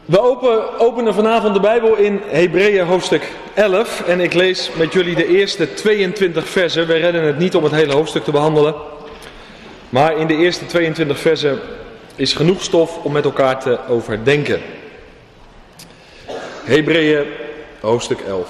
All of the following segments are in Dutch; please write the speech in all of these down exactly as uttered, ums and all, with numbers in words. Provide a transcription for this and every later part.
We open, openen vanavond de Bijbel in Hebreeën hoofdstuk elf en ik lees met jullie de eerste tweeëntwintig versen. We redden het niet om het hele hoofdstuk te behandelen, maar in de eerste tweeëntwintig versen is genoeg stof om met elkaar te overdenken. Hebreeën hoofdstuk elf.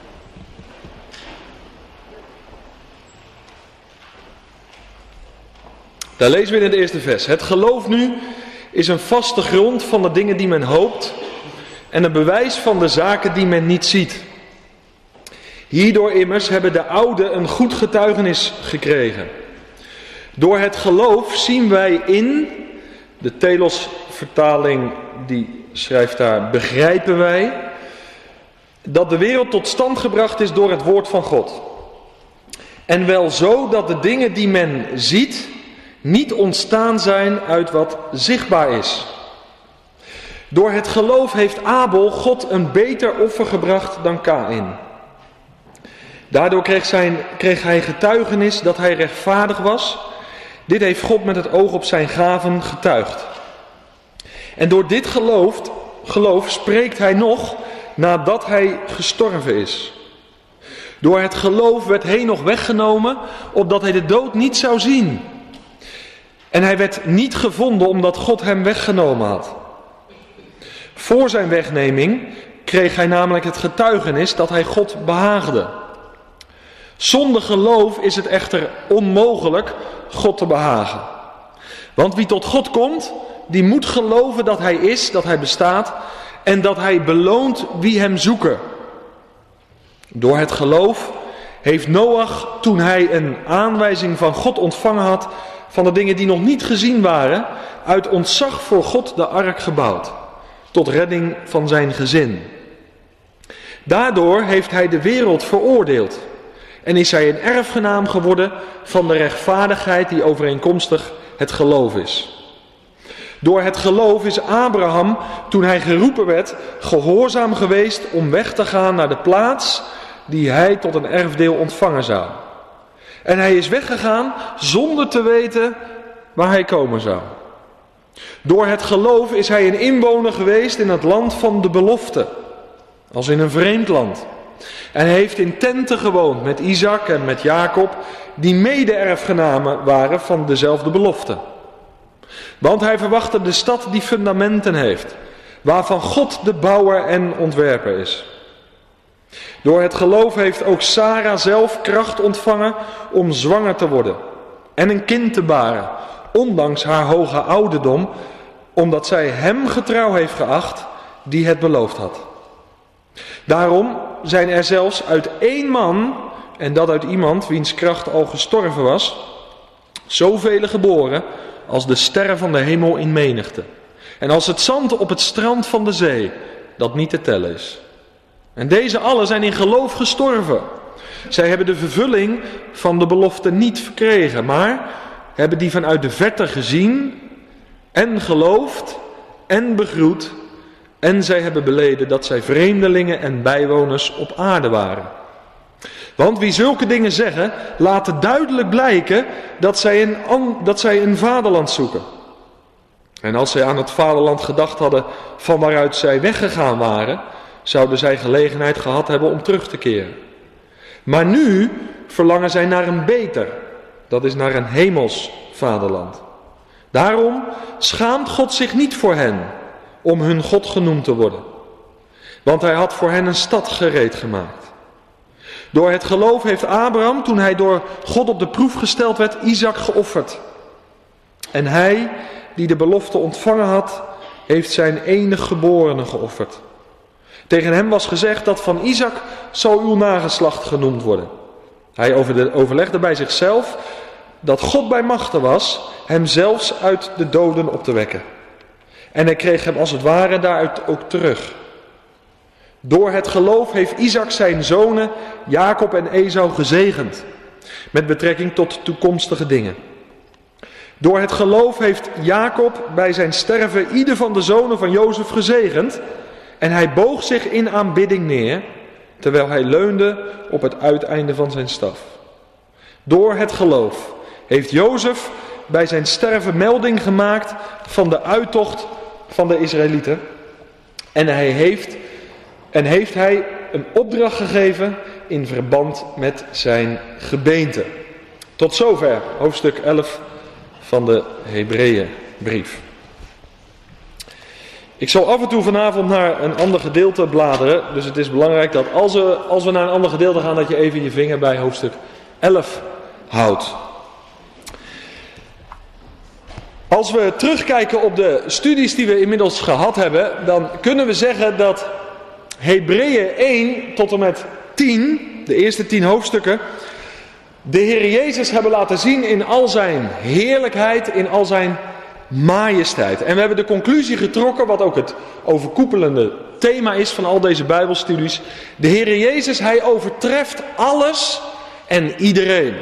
Daar lezen we in het eerste vers. Het geloof nu is een vaste grond van de dingen die men hoopt en een bewijs van de zaken die men niet ziet. Hierdoor immers hebben de ouden een goed getuigenis gekregen. Door het geloof zien wij in, de Telos-vertaling die schrijft daar, begrijpen wij, dat de wereld tot stand gebracht is door het woord van God. En wel zo dat de dingen die men ziet niet ontstaan zijn uit wat zichtbaar is. Door het geloof heeft Abel God een beter offer gebracht dan Kaïn. Daardoor kreeg, zijn, kreeg hij getuigenis dat hij rechtvaardig was. Dit heeft God met het oog op zijn gaven getuigd. En door dit geloof, geloof spreekt hij nog nadat hij gestorven is. Door het geloof werd Henoch weggenomen, opdat hij de dood niet zou zien. En hij werd niet gevonden omdat God hem weggenomen had. Voor zijn wegneming kreeg hij namelijk het getuigenis dat hij God behaagde. Zonder geloof is het echter onmogelijk God te behagen. Want wie tot God komt, die moet geloven dat hij is, dat hij bestaat en dat hij beloont wie hem zoeken. Door het geloof heeft Noach, toen hij een aanwijzing van God ontvangen had, van de dingen die nog niet gezien waren, uit ontzag voor God de ark gebouwd, tot redding van zijn gezin. Daardoor heeft hij de wereld veroordeeld en is hij een erfgenaam geworden van de rechtvaardigheid die overeenkomstig het geloof is. Door het geloof is Abraham, toen hij geroepen werd, gehoorzaam geweest om weg te gaan naar de plaats die hij tot een erfdeel ontvangen zou. En hij is weggegaan zonder te weten waar hij komen zou. Door het geloof is hij een inwoner geweest in het land van de belofte, als in een vreemd land. En hij heeft in tenten gewoond met Isaac en met Jacob, die mede-erfgenamen waren van dezelfde belofte. Want hij verwachtte de stad die fundamenten heeft, waarvan God de bouwer en ontwerper is. Door het geloof heeft ook Sara zelf kracht ontvangen om zwanger te worden en een kind te baren, ondanks haar hoge ouderdom, omdat zij hem getrouw heeft geacht die het beloofd had. Daarom zijn er zelfs uit één man, en dat uit iemand wiens kracht al gestorven was, zoveel geboren als de sterren van de hemel in menigte, en als het zand op het strand van de zee, dat niet te tellen is. En deze allen zijn in geloof gestorven. Zij hebben de vervulling van de belofte niet verkregen, maar hebben die vanuit de verte gezien en geloofd en begroet. En zij hebben beleden dat zij vreemdelingen en bijwoners op aarde waren. Want wie zulke dingen zeggen, laten duidelijk blijken dat zij een, dat zij een vaderland zoeken. En als zij aan het vaderland gedacht hadden van waaruit zij weggegaan waren, zouden zij gelegenheid gehad hebben om terug te keren. Maar nu verlangen zij naar een beter, dat is naar een hemels vaderland. Daarom schaamt God zich niet voor hen, om hun God genoemd te worden. Want hij had voor hen een stad gereed gemaakt. Door het geloof heeft Abraham, toen hij door God op de proef gesteld werd, Isaac geofferd. En hij, die de belofte ontvangen had, heeft zijn enige geborene geofferd. Tegen hem was gezegd dat van Isaac zal uw nageslacht genoemd worden. Hij overlegde bij zichzelf dat God bij machte was hem zelfs uit de doden op te wekken. En hij kreeg hem als het ware daaruit ook terug. Door het geloof heeft Isaac zijn zonen Jacob en Esau gezegend, met betrekking tot toekomstige dingen. Door het geloof heeft Jacob bij zijn sterven ieder van de zonen van Jozef gezegend. En hij boog zich in aanbidding neer, terwijl hij leunde op het uiteinde van zijn staf. Door het geloof heeft Jozef bij zijn sterven melding gemaakt van de uittocht van de Israëlieten. En hij heeft, en heeft hij een opdracht gegeven in verband met zijn gebeente. Tot zover hoofdstuk elf van de Hebreeënbrief. Ik zal af en toe vanavond naar een ander gedeelte bladeren. Dus het is belangrijk dat als we, als we naar een ander gedeelte gaan, dat je even je vinger bij hoofdstuk elf houdt. Als we terugkijken op de studies die we inmiddels gehad hebben, dan kunnen we zeggen dat Hebreeën één tot en met tien, de eerste tien hoofdstukken, de Heer Jezus hebben laten zien in al zijn heerlijkheid, in al zijn majesteit. En we hebben de conclusie getrokken, wat ook het overkoepelende thema is van al deze Bijbelstudies. De Heer Jezus, hij overtreft alles en iedereen.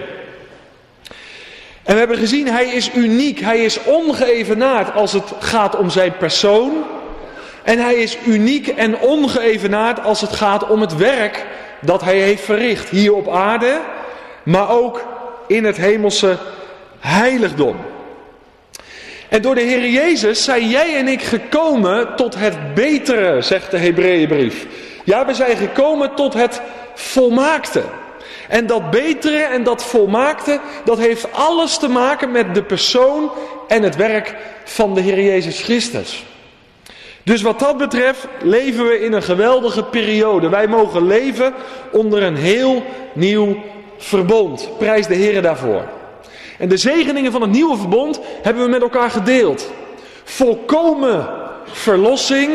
En we hebben gezien, hij is uniek, hij is ongeëvenaard als het gaat om zijn persoon. En hij is uniek en ongeëvenaard als het gaat om het werk dat hij heeft verricht hier op aarde, maar ook in het hemelse heiligdom. En door de Heer Jezus zijn jij en ik gekomen tot het betere, zegt de Hebreeënbrief. Ja, we zijn gekomen tot het volmaakte. En dat betere en dat volmaakte, dat heeft alles te maken met de persoon en het werk van de Heer Jezus Christus. Dus wat dat betreft leven we in een geweldige periode. Wij mogen leven onder een heel nieuw verbond. Prijs de Heer daarvoor. En de zegeningen van het nieuwe verbond hebben we met elkaar gedeeld. Volkomen verlossing,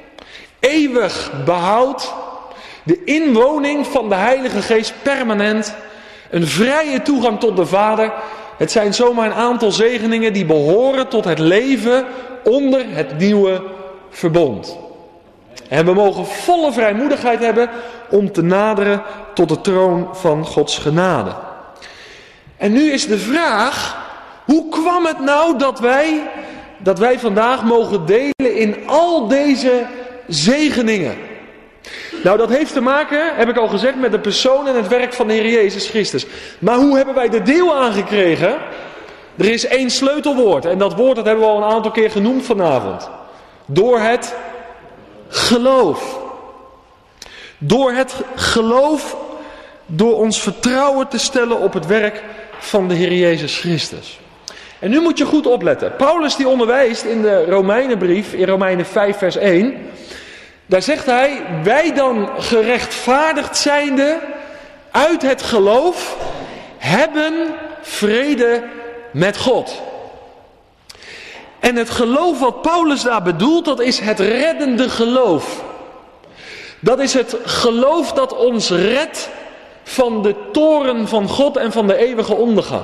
eeuwig behoud, de inwoning van de Heilige Geest permanent, een vrije toegang tot de Vader. Het zijn zomaar een aantal zegeningen die behoren tot het leven onder het nieuwe verbond. En we mogen volle vrijmoedigheid hebben om te naderen tot de troon van Gods genade. En nu is de vraag, hoe kwam het nou dat wij, dat wij vandaag mogen delen in al deze zegeningen? Nou, dat heeft te maken, heb ik al gezegd, met de persoon en het werk van de Heer Jezus Christus. Maar hoe hebben wij er deel aan gekregen? Er is één sleutelwoord en dat woord dat hebben we al een aantal keer genoemd vanavond. Door het geloof. Door het geloof, door ons vertrouwen te stellen op het werk van de Heer Jezus Christus. En nu moet je goed opletten. Paulus die onderwijst in de Romeinenbrief, in Romeinen vijf vers één. Daar zegt hij, wij dan gerechtvaardigd zijnde uit het geloof, hebben vrede met God. En het geloof wat Paulus daar bedoelt, dat is het reddende geloof. Dat is het geloof dat ons redt van de toorn van God en van de eeuwige ondergang.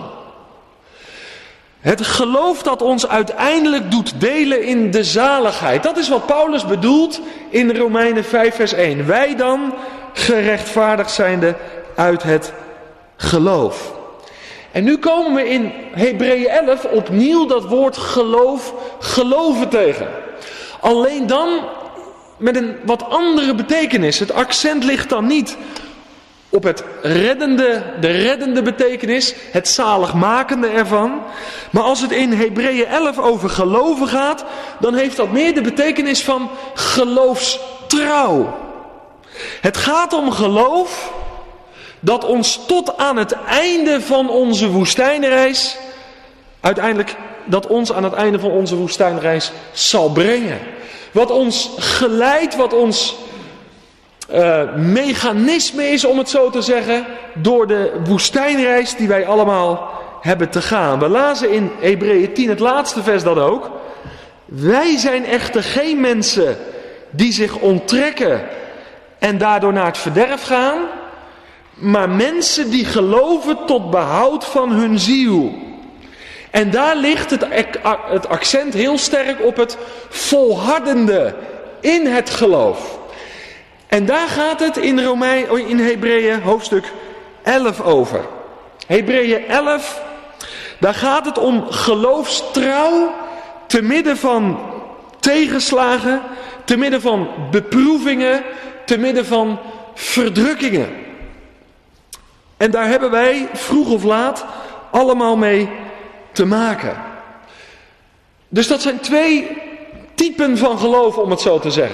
Het geloof dat ons uiteindelijk doet delen in de zaligheid. Dat is wat Paulus bedoelt in Romeinen vijf vers één. Wij dan gerechtvaardigd zijnde uit het geloof. En nu komen we in Hebreeën elf opnieuw dat woord geloof, geloven tegen. Alleen dan met een wat andere betekenis. Het accent ligt dan niet op het reddende, de reddende betekenis, het zaligmakende ervan. Maar als het in Hebreeën elf over geloven gaat, dan heeft dat meer de betekenis van geloofstrouw. Het gaat om geloof dat ons tot aan het einde van onze woestijnreis, uiteindelijk dat ons aan het einde van onze woestijnreis zal brengen. Wat ons geleidt, wat ons uh, mechanisme is, om het zo te zeggen, door de woestijnreis die wij allemaal hebben te gaan. We lazen in Hebreeën tien, het laatste vers dat ook. Wij zijn echter geen mensen die zich onttrekken en daardoor naar het verderf gaan, maar mensen die geloven tot behoud van hun ziel. En daar ligt het, het accent heel sterk op het volhardende in het geloof. En daar gaat het in, Romein, in Hebreeën hoofdstuk elf over. Hebreeën elf, daar gaat het om geloofstrouw te midden van tegenslagen, te midden van beproevingen, te midden van verdrukkingen. En daar hebben wij vroeg of laat allemaal mee te maken. Dus dat zijn twee typen van geloof, om het zo te zeggen.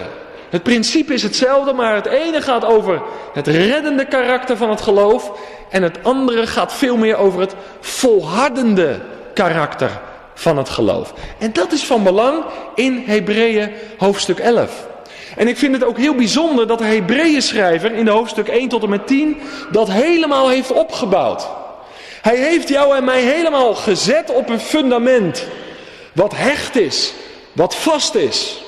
Het principe is hetzelfde, maar het ene gaat over het reddende karakter van het geloof en het andere gaat veel meer over het volhardende karakter van het geloof. En dat is van belang in Hebreeën hoofdstuk elf. En ik vind het ook heel bijzonder dat de Hebreeën schrijver in de hoofdstuk één tot en met tien dat helemaal heeft opgebouwd. Hij heeft jou en mij helemaal gezet op een fundament wat hecht is, wat vast is.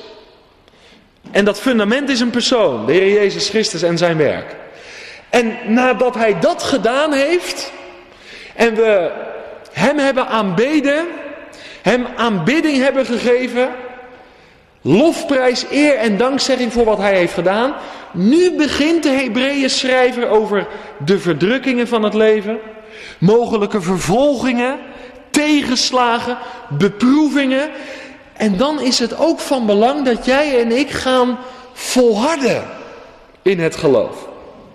En dat fundament is een persoon, de Heer Jezus Christus en zijn werk. En nadat hij dat gedaan heeft en we hem hebben aanbeden, hem aanbidding hebben gegeven, lofprijs, eer en dankzegging voor wat hij heeft gedaan. Nu begint de Hebreeën schrijver over de verdrukkingen van het leven, mogelijke vervolgingen, tegenslagen, beproevingen. En dan is het ook van belang dat jij en ik gaan volharden in het geloof.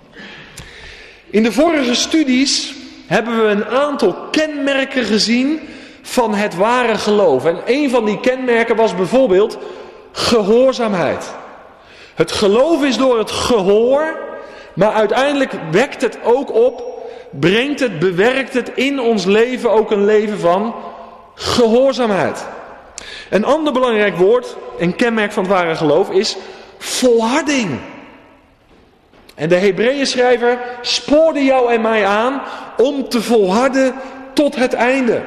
In de vorige studies hebben we een aantal kenmerken gezien van het ware geloof. En een van die kenmerken was bijvoorbeeld gehoorzaamheid. Het geloof is door het gehoor, maar uiteindelijk wekt het ook op, brengt het, bewerkt het in ons leven ook een leven van gehoorzaamheid. Een ander belangrijk woord, een kenmerk van het ware geloof, is volharding. En de Hebreeën schrijver spoorde jou en mij aan om te volharden tot het einde.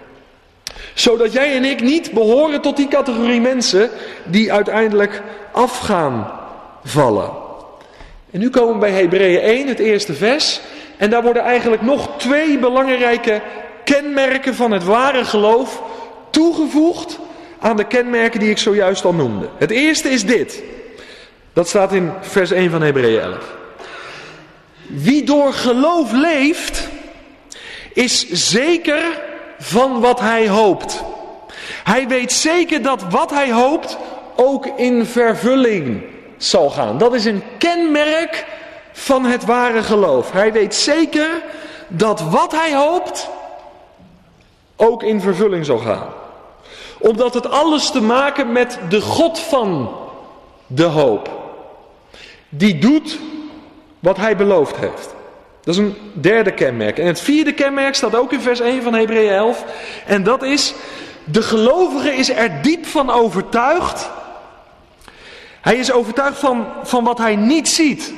Zodat jij en ik niet behoren tot die categorie mensen die uiteindelijk af gaan vallen. En nu komen we bij Hebreeën één, het eerste vers. En daar worden eigenlijk nog twee belangrijke kenmerken van het ware geloof toegevoegd aan de kenmerken die ik zojuist al noemde. Het eerste is dit. Dat staat in vers één van Hebreeën elf. Wie door geloof leeft, is zeker van wat hij hoopt. Hij weet zeker dat wat hij hoopt ook in vervulling zal gaan. Dat is een kenmerk van het ware geloof. Hij weet zeker dat wat hij hoopt ook in vervulling zal gaan. Omdat het alles te maken met de God van de hoop. Die doet wat hij beloofd heeft. Dat is een derde kenmerk. En het vierde kenmerk staat ook in vers één van Hebreeën elf. En dat is, de gelovige is er diep van overtuigd. Hij is overtuigd van, van wat hij niet ziet.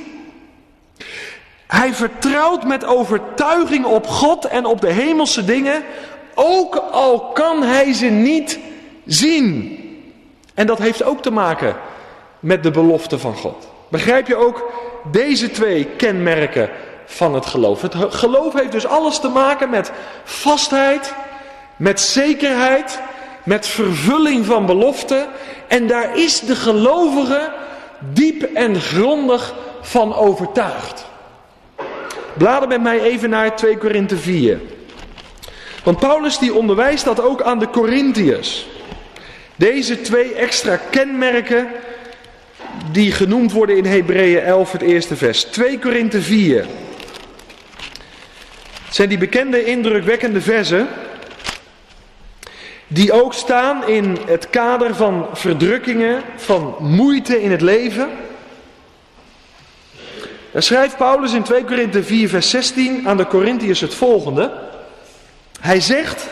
Hij vertrouwt met overtuiging op God en op de hemelse dingen, ook al kan hij ze niet zien. En dat heeft ook te maken met de belofte van God. Begrijp je ook deze twee kenmerken van het geloof? Het geloof heeft dus alles te maken met vastheid, met zekerheid, met vervulling van beloften. En daar is de gelovige diep en grondig van overtuigd. Blader met mij even naar twee Korinthe vier. Want Paulus die onderwijst dat ook aan de Korintiërs. Deze twee extra kenmerken die genoemd worden in Hebreeën elf, het eerste vers. twee Korinthe vier. Het zijn die bekende indrukwekkende versen die ook staan in het kader van verdrukkingen, van moeite in het leven. Daar schrijft Paulus in twee Korinthe vier vers zestien aan de Korintiërs het volgende. Hij zegt: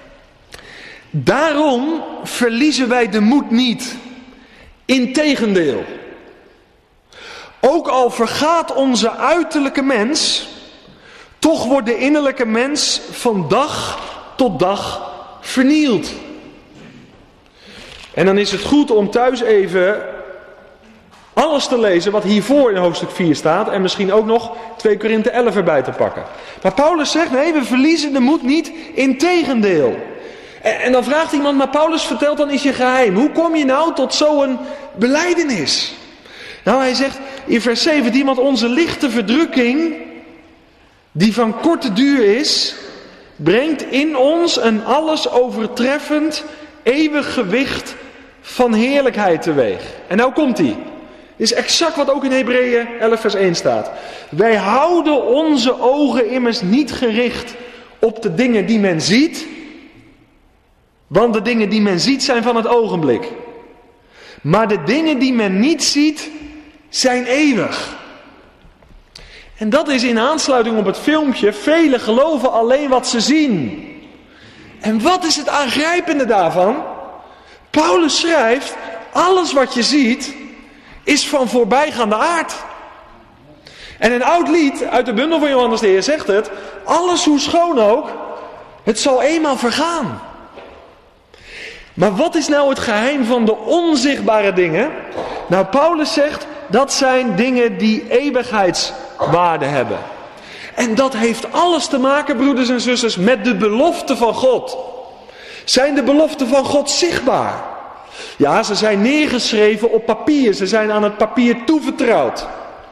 daarom verliezen wij de moed niet. Integendeel. Ook al vergaat onze uiterlijke mens, toch wordt de innerlijke mens van dag tot dag vernield. En dan is het goed om thuis even alles te lezen wat hiervoor in hoofdstuk vier staat. En misschien ook nog twee Korinthe elf erbij te pakken. Maar Paulus zegt, nee, we verliezen de moed niet. Integendeel. En, en dan vraagt iemand, maar Paulus vertelt dan is je geheim. Hoe kom je nou tot zo'n belijdenis? Nou, hij zegt in vers zeventien, want onze lichte verdrukking, die van korte duur is, brengt in ons een alles overtreffend, eeuwig gewicht van heerlijkheid teweeg. En nou komt hij. Dit is exact wat ook in Hebreeën elf vers één staat. Wij houden onze ogen immers niet gericht op de dingen die men ziet, want de dingen die men ziet zijn van het ogenblik. Maar de dingen die men niet ziet, zijn eeuwig. En dat is in aansluiting op het filmpje, velen geloven alleen wat ze zien. En wat is het aangrijpende daarvan? Paulus schrijft, alles wat je ziet is van voorbijgaande aard. En een oud lied uit de bundel van Johannes de Heer zegt het, alles hoe schoon ook, het zal eenmaal vergaan. Maar wat is nou het geheim van de onzichtbare dingen? Nou, Paulus zegt, dat zijn dingen die eeuwigheidswaarde hebben. En dat heeft alles te maken, broeders en zusters, met de beloften van God. Zijn de beloften van God zichtbaar? Ja, ze zijn neergeschreven op papier. Ze zijn aan het papier toevertrouwd.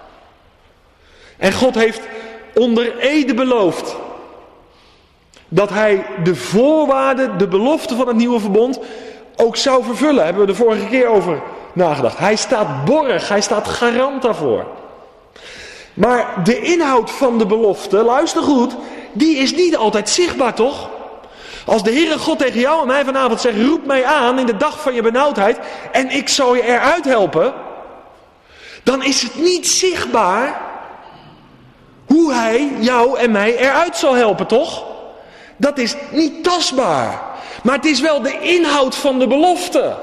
En God heeft onder ede beloofd dat hij de voorwaarden, de beloften van het nieuwe verbond ook zou vervullen. Daar hebben we de vorige keer over nagedacht. Hij staat borg, hij staat garant daarvoor. Maar de inhoud van de belofte, luister goed, die is niet altijd zichtbaar, toch? Als de Heere God tegen jou en mij vanavond zegt, roep mij aan in de dag van je benauwdheid en ik zal je eruit helpen, dan is het niet zichtbaar hoe hij jou en mij eruit zal helpen, toch? Dat is niet tastbaar. Maar het is wel de inhoud van de belofte.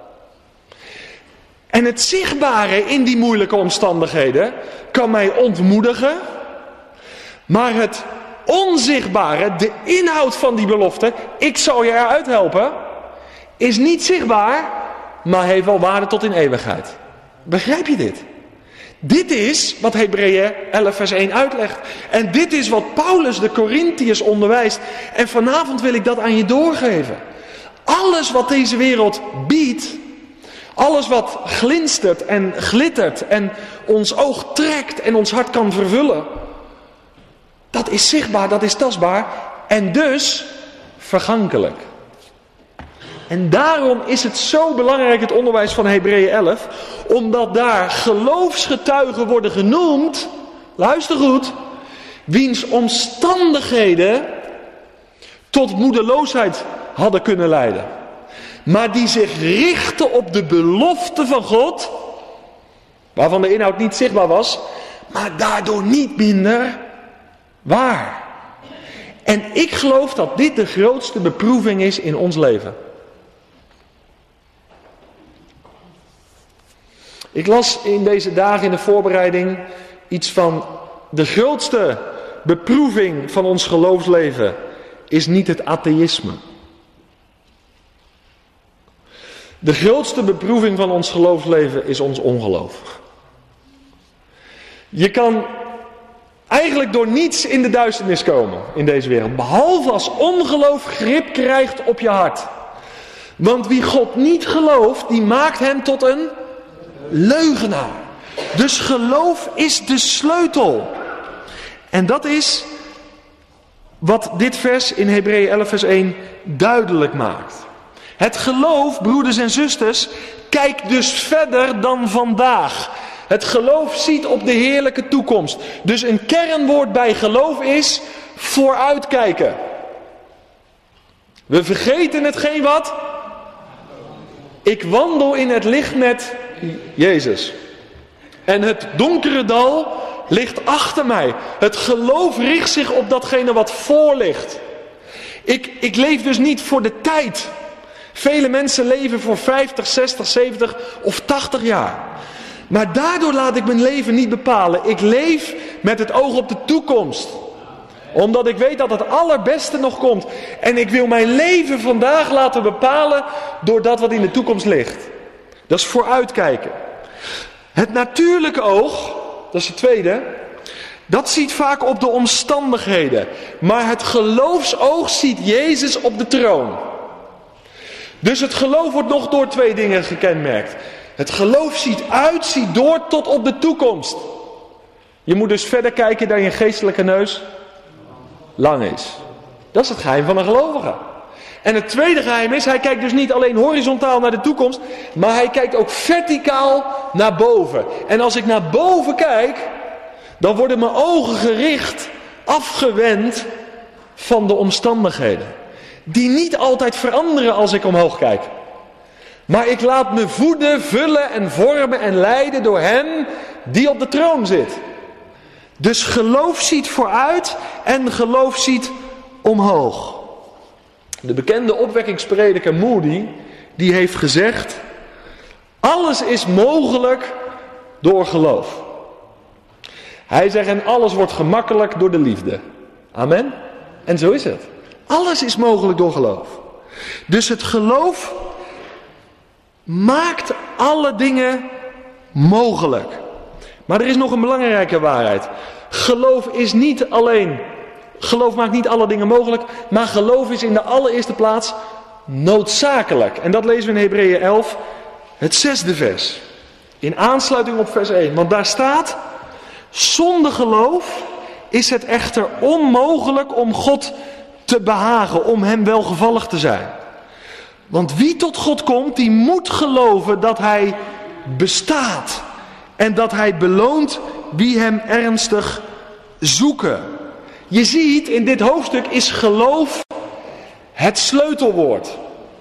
En het zichtbare in die moeilijke omstandigheden kan mij ontmoedigen. Maar het onzichtbare, de inhoud van die belofte, ik zal je eruit helpen, is niet zichtbaar, maar heeft wel waarde tot in eeuwigheid. Begrijp je dit? Dit is wat Hebreeën elf vers één uitlegt. En dit is wat Paulus de Korintiërs onderwijst. En vanavond wil ik dat aan je doorgeven. Alles wat deze wereld biedt, alles wat glinstert en glittert en ons oog trekt en ons hart kan vervullen, dat is zichtbaar, dat is tastbaar en dus vergankelijk. En daarom is het zo belangrijk, het onderwijs van Hebreeën elf, omdat daar geloofsgetuigen worden genoemd, luister goed, wiens omstandigheden tot moedeloosheid hadden kunnen leiden. Maar die zich richten op de belofte van God, waarvan de inhoud niet zichtbaar was, maar daardoor niet minder waar. En ik geloof dat dit de grootste beproeving is in ons leven. Ik las in deze dagen in de voorbereiding iets van de grootste beproeving van ons geloofsleven is niet het atheïsme. De grootste beproeving van ons geloofsleven is ons ongeloof. Je kan eigenlijk door niets in de duisternis komen in deze wereld, behalve als ongeloof grip krijgt op je hart. Want wie God niet gelooft, die maakt hem tot een leugenaar. Dus geloof is de sleutel. En dat is wat dit vers in Hebreeën elf vers één duidelijk maakt. Het geloof, broeders en zusters, kijkt dus verder dan vandaag. Het geloof ziet op de heerlijke toekomst. Dus een kernwoord bij geloof is vooruitkijken. We vergeten hetgeen wat? Ik wandel in het licht met Jezus. En het donkere dal ligt achter mij. Het geloof richt zich op datgene wat voor ligt. Ik, ik leef dus niet voor de tijd. Vele mensen leven voor vijftig, zestig, zeventig of tachtig jaar. Maar daardoor laat ik mijn leven niet bepalen. Ik leef met het oog op de toekomst. Omdat ik weet dat het allerbeste nog komt. En ik wil mijn leven vandaag laten bepalen door dat wat in de toekomst ligt. Dat is vooruitkijken. Het natuurlijke oog, dat is het tweede, dat ziet vaak op de omstandigheden. Maar het geloofsoog ziet Jezus op de troon. Dus het geloof wordt nog door twee dingen gekenmerkt. Het geloof ziet uit, ziet door tot op de toekomst. Je moet dus verder kijken dan je geestelijke neus lang is. Dat is het geheim van een gelovige. En het tweede geheim is, hij kijkt dus niet alleen horizontaal naar de toekomst, maar hij kijkt ook verticaal naar boven. En als ik naar boven kijk, dan worden mijn ogen gericht, afgewend van de omstandigheden. Die niet altijd veranderen als ik omhoog kijk. Maar ik laat me voeden, vullen en vormen en leiden door hem die op de troon zit. Dus geloof ziet vooruit en geloof ziet omhoog. De bekende opwekkingsprediker Moody, die heeft gezegd: alles is mogelijk door geloof. Hij zegt, en alles wordt gemakkelijk door de liefde. Amen. En zo is het. Alles is mogelijk door geloof. Dus het geloof maakt alle dingen mogelijk. Maar er is nog een belangrijke waarheid. Geloof is niet alleen, geloof maakt niet alle dingen mogelijk, maar geloof is in de allereerste plaats noodzakelijk. En dat lezen we in Hebreeën elf, het zesde vers. In aansluiting op vers één. Want daar staat: zonder geloof is het echter onmogelijk om God te behagen, om hem welgevallig te zijn. Want wie tot God komt, die moet geloven dat hij bestaat. En dat hij beloont wie hem ernstig zoeken. Je ziet, in dit hoofdstuk is geloof het sleutelwoord.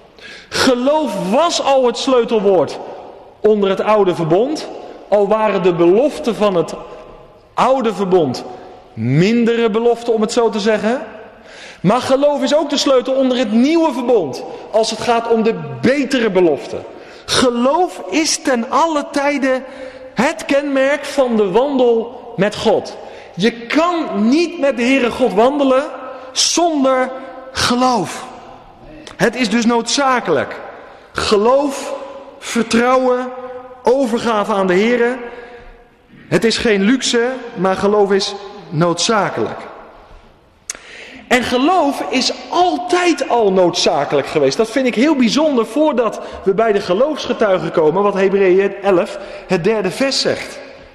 Geloof was al het sleutelwoord onder het oude verbond. Al waren de beloften van het oude verbond mindere beloften, om het zo te zeggen. Maar geloof is ook de sleutel onder het nieuwe verbond, als het gaat om de betere beloften. Geloof is ten alle tijde het kenmerk van de wandel met God. Je kan niet met de Heere God wandelen zonder geloof. Het is dus noodzakelijk. Geloof, vertrouwen, overgave aan de Heere. Het is geen luxe, maar geloof is noodzakelijk. En geloof is altijd al noodzakelijk geweest. Dat vind ik heel bijzonder voordat we bij de geloofsgetuigen komen, wat Hebreeën elf, het derde vers zegt.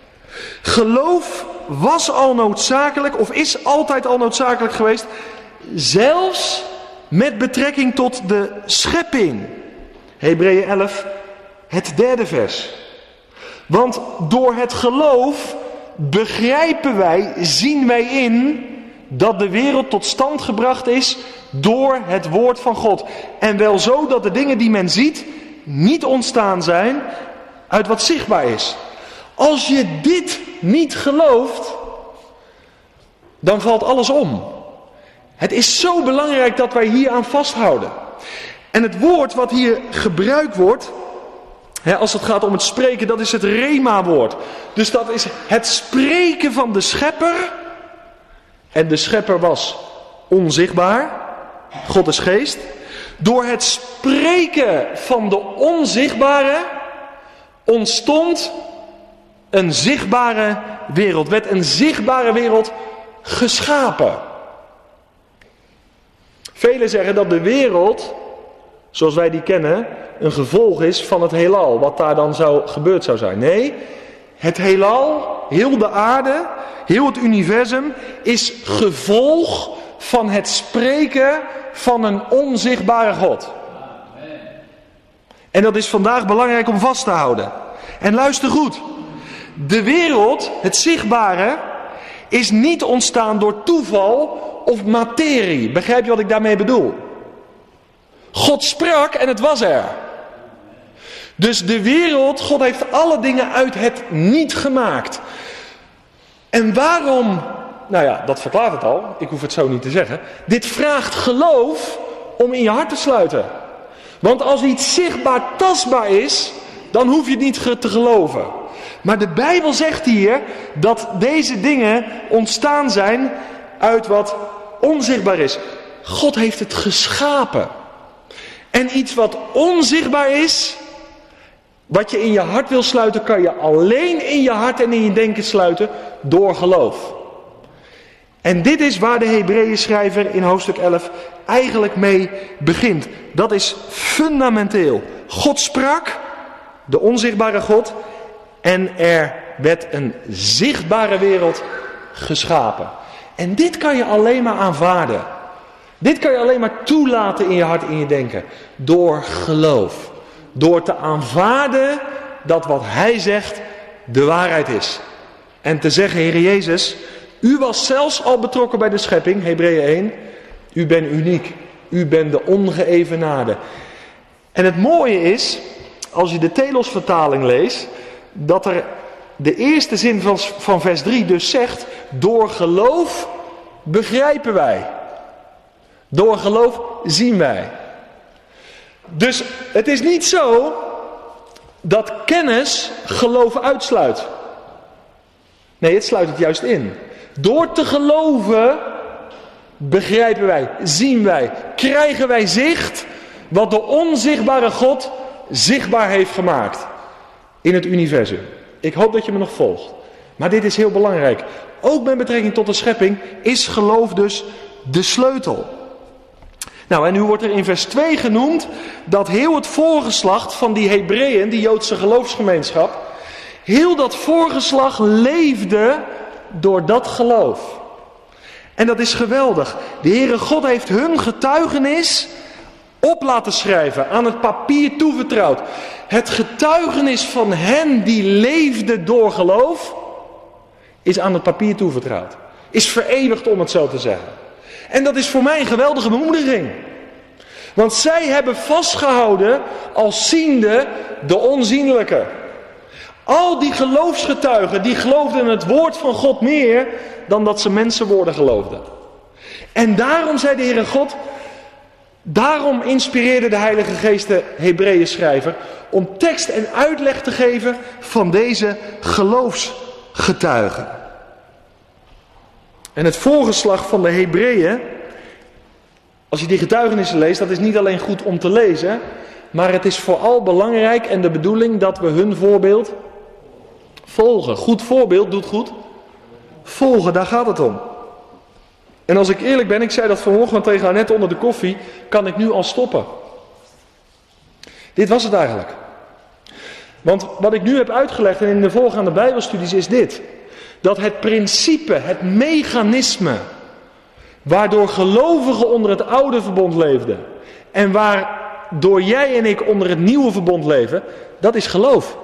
Geloof was al noodzakelijk, of is altijd al noodzakelijk geweest, zelfs met betrekking tot de schepping. Hebreeën elf, het derde vers. Want door het geloof begrijpen wij, zien wij in, dat de wereld tot stand gebracht is door het woord van God. En wel zo dat de dingen die men ziet niet ontstaan zijn uit wat zichtbaar is. Als je dit niet gelooft, dan valt alles om. Het is zo belangrijk dat wij hier aan vasthouden. En het woord wat hier gebruikt wordt, hè, als het gaat om het spreken, dat is het rema-woord. Dus dat is het spreken van de schepper. En de schepper was onzichtbaar. God is geest. Door het spreken van de onzichtbare ontstond een zichtbare wereld. Werd een zichtbare wereld geschapen. Velen zeggen dat de wereld, zoals wij die kennen, een gevolg is van het heelal. Wat daar dan zou, gebeurd zou zijn. Nee, het heelal, heel de aarde, heel het universum is gevolg van het spreken van een onzichtbare God. En dat is vandaag belangrijk om vast te houden. En luister goed. De wereld, het zichtbare, is niet ontstaan door toeval of materie. Begrijp je wat ik daarmee bedoel? God sprak en het was er. Dus de wereld, God heeft alle dingen uit het niet gemaakt. En waarom? Nou ja, dat verklaart het al. Ik hoef het zo niet te zeggen. Dit vraagt geloof om in je hart te sluiten. Want als iets zichtbaar, tastbaar is, dan hoef je het niet te geloven. Maar de Bijbel zegt hier dat deze dingen ontstaan zijn uit wat onzichtbaar is. God heeft het geschapen. En iets wat onzichtbaar is, wat je in je hart wil sluiten, kan je alleen in je hart en in je denken sluiten door geloof. En dit is waar de Hebreeën schrijver in hoofdstuk elf eigenlijk mee begint. Dat is fundamenteel. God sprak, de onzichtbare God, en er werd een zichtbare wereld geschapen. En dit kan je alleen maar aanvaarden. Dit kan je alleen maar toelaten in je hart en in je denken. Door geloof. Door te aanvaarden dat wat hij zegt de waarheid is. En te zeggen, Heer Jezus, u was zelfs al betrokken bij de schepping, Hebreeën één. U bent uniek. U bent de ongeëvenaarde. En het mooie is, als je de Telos-vertaling leest, dat er de eerste zin van, van vers drie dus zegt, door geloof begrijpen wij. Door geloof zien wij. Dus het is niet zo dat kennis geloof uitsluit. Nee, het sluit het juist in. Door te geloven begrijpen wij, zien wij, krijgen wij zicht wat de onzichtbare God zichtbaar heeft gemaakt in het universum. Ik hoop dat je me nog volgt. Maar dit is heel belangrijk. Ook met betrekking tot de schepping is geloof dus de sleutel. Nou, en nu wordt er in vers twee genoemd dat heel het voorgeslacht van die Hebreeën, die Joodse geloofsgemeenschap, heel dat voorgeslacht leefde door dat geloof. En dat is geweldig. De Heere God heeft hun getuigenis op laten schrijven, aan het papier toevertrouwd. Het getuigenis van hen die leefden door geloof, is aan het papier toevertrouwd. Is vereeuwigd, om het zo te zeggen. En dat is voor mij een geweldige bemoediging. Want zij hebben vastgehouden als ziende de onzienlijke. Al die geloofsgetuigen, die geloofden in het woord van God meer dan dat ze mensenwoorden geloofden. En daarom zei de Heere God, daarom inspireerde de Heilige Geest de Hebreeën schrijver om tekst en uitleg te geven van deze geloofsgetuigen. En het voorgeslag van de Hebreeën, als je die getuigenissen leest, dat is niet alleen goed om te lezen, maar het is vooral belangrijk en de bedoeling dat we hun voorbeeld volgen. Goed voorbeeld doet goed volgen, daar gaat het om. En als ik eerlijk ben, ik zei dat vanmorgen tegen Annette onder de koffie, kan ik nu al stoppen. Dit was het eigenlijk. Want wat ik nu heb uitgelegd en in de voorgaande Bijbelstudies is dit. Dat het principe, het mechanisme, waardoor gelovigen onder het oude verbond leefden en waardoor jij en ik onder het nieuwe verbond leven, dat is geloof.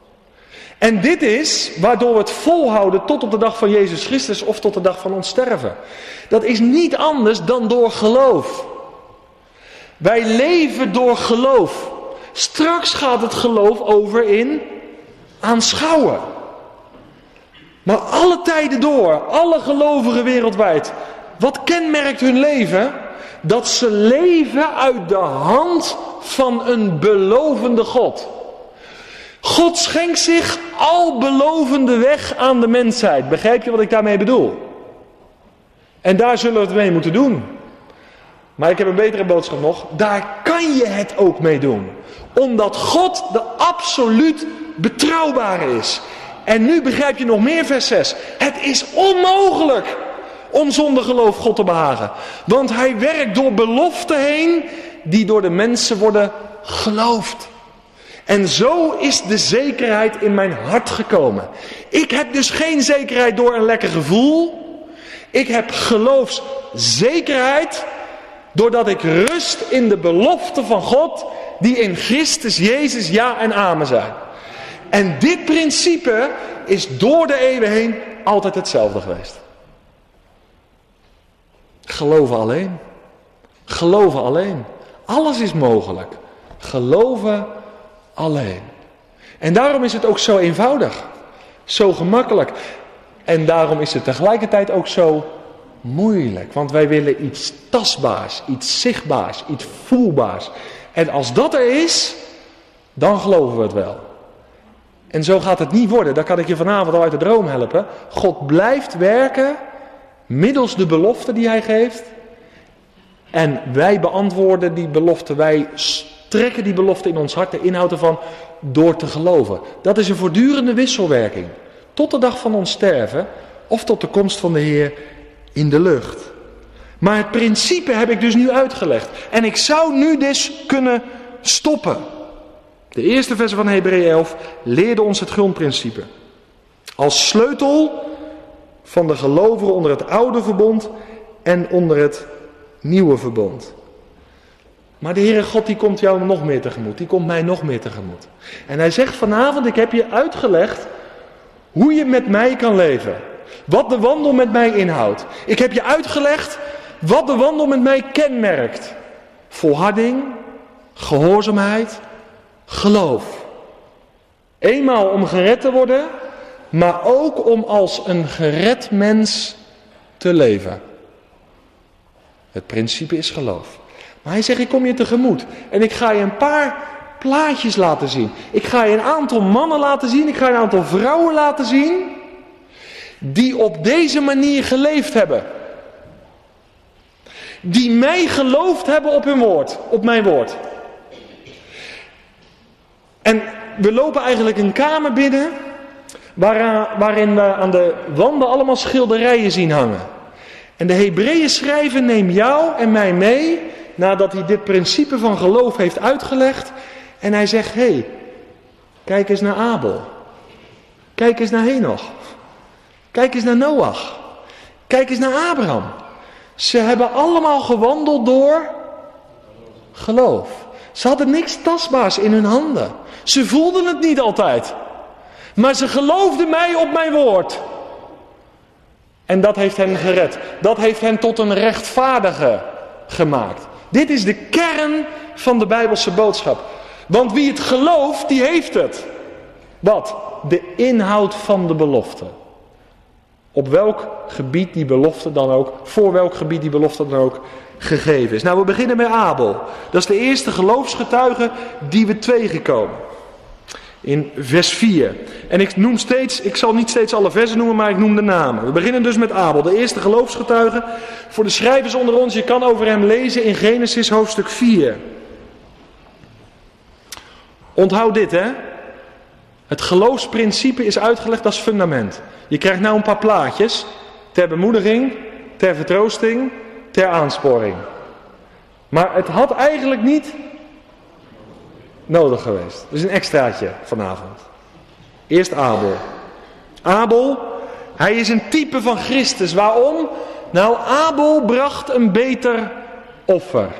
En dit is waardoor we het volhouden tot op de dag van Jezus Christus of tot de dag van ons sterven. Dat is niet anders dan door geloof. Wij leven door geloof. Straks gaat het geloof over in aanschouwen. Maar alle tijden door, alle gelovigen wereldwijd, wat kenmerkt hun leven? Dat ze leven uit de hand van een belovende God. God schenkt zich al belovende weg aan de mensheid. Begrijp je wat ik daarmee bedoel? En daar zullen we het mee moeten doen. Maar ik heb een betere boodschap nog. Daar kan je het ook mee doen. Omdat God de absoluut betrouwbare is. En nu begrijp je nog meer vers zes. Het is onmogelijk om zonder geloof God te behagen. Want hij werkt door beloften heen die door de mensen worden geloofd. En zo is de zekerheid in mijn hart gekomen. Ik heb dus geen zekerheid door een lekker gevoel. Ik heb geloofszekerheid doordat ik rust in de belofte van God die in Christus Jezus ja en amen zijn. En dit principe is door de eeuwen heen altijd hetzelfde geweest. Geloven alleen. Geloven alleen. Alles is mogelijk. Geloven alleen. En daarom is het ook zo eenvoudig. Zo gemakkelijk. En daarom is het tegelijkertijd ook zo moeilijk. Want wij willen iets tastbaars, iets zichtbaars, iets voelbaars. En als dat er is, dan geloven we het wel. En zo gaat het niet worden. Dat kan ik je vanavond al uit de droom helpen. God blijft werken middels de belofte die hij geeft. En wij beantwoorden die belofte. Wij trekken die belofte in ons hart, de inhoud ervan, door te geloven. Dat is een voortdurende wisselwerking. Tot de dag van ons sterven of tot de komst van de Heer in de lucht. Maar het principe heb ik dus nu uitgelegd. En ik zou nu dus kunnen stoppen. De eerste verse van Hebreeën elf leerde ons het grondprincipe. Als sleutel van de gelovigen onder het oude verbond en onder het nieuwe verbond. Maar de Heere God die komt jou nog meer tegemoet. Die komt mij nog meer tegemoet. En hij zegt vanavond, ik heb je uitgelegd hoe je met mij kan leven. Wat de wandel met mij inhoudt. Ik heb je uitgelegd wat de wandel met mij kenmerkt. Volharding, gehoorzaamheid, geloof. Eenmaal om gered te worden, maar ook om als een gered mens te leven. Het principe is geloof. Maar hij zegt, ik kom je tegemoet en ik ga je een paar plaatjes laten zien. Ik ga je een aantal mannen laten zien, ik ga je een aantal vrouwen laten zien die op deze manier geleefd hebben. Die mij geloofd hebben op hun woord, op mijn woord. En we lopen eigenlijk een kamer binnen waarin we aan de wanden allemaal schilderijen zien hangen. En de Hebreeën schrijver neemt jou en mij mee, nadat hij dit principe van geloof heeft uitgelegd. En hij zegt, hé, hey, kijk eens naar Abel. Kijk eens naar Henoch. Kijk eens naar Noach. Kijk eens naar Abraham. Ze hebben allemaal gewandeld door geloof. Ze hadden niks tastbaars in hun handen. Ze voelden het niet altijd. Maar ze geloofden mij op mijn woord. En dat heeft hen gered. Dat heeft hen tot een rechtvaardige gemaakt. Dit is de kern van de Bijbelse boodschap. Want wie het gelooft, die heeft het. Wat? De inhoud van de belofte. Op welk gebied die belofte dan ook, voor welk gebied die belofte dan ook gegeven is. Nou, we beginnen met Abel. Dat is de eerste geloofsgetuige die we tegenkomen. In vers vier. En ik noem steeds, ik zal niet steeds alle versen noemen, maar ik noem de namen. We beginnen dus met Abel, de eerste geloofsgetuige. Voor de schrijvers onder ons, je kan over hem lezen in Genesis hoofdstuk vier. Onthoud dit, hè. Het geloofsprincipe is uitgelegd als fundament. Je krijgt nou een paar plaatjes. Ter bemoediging, ter vertroosting, ter aansporing. Maar het had eigenlijk niet nodig geweest. Dus een extraatje vanavond. Eerst Abel. Abel, hij is een type van Christus. Waarom? Nou, Abel bracht een beter offer.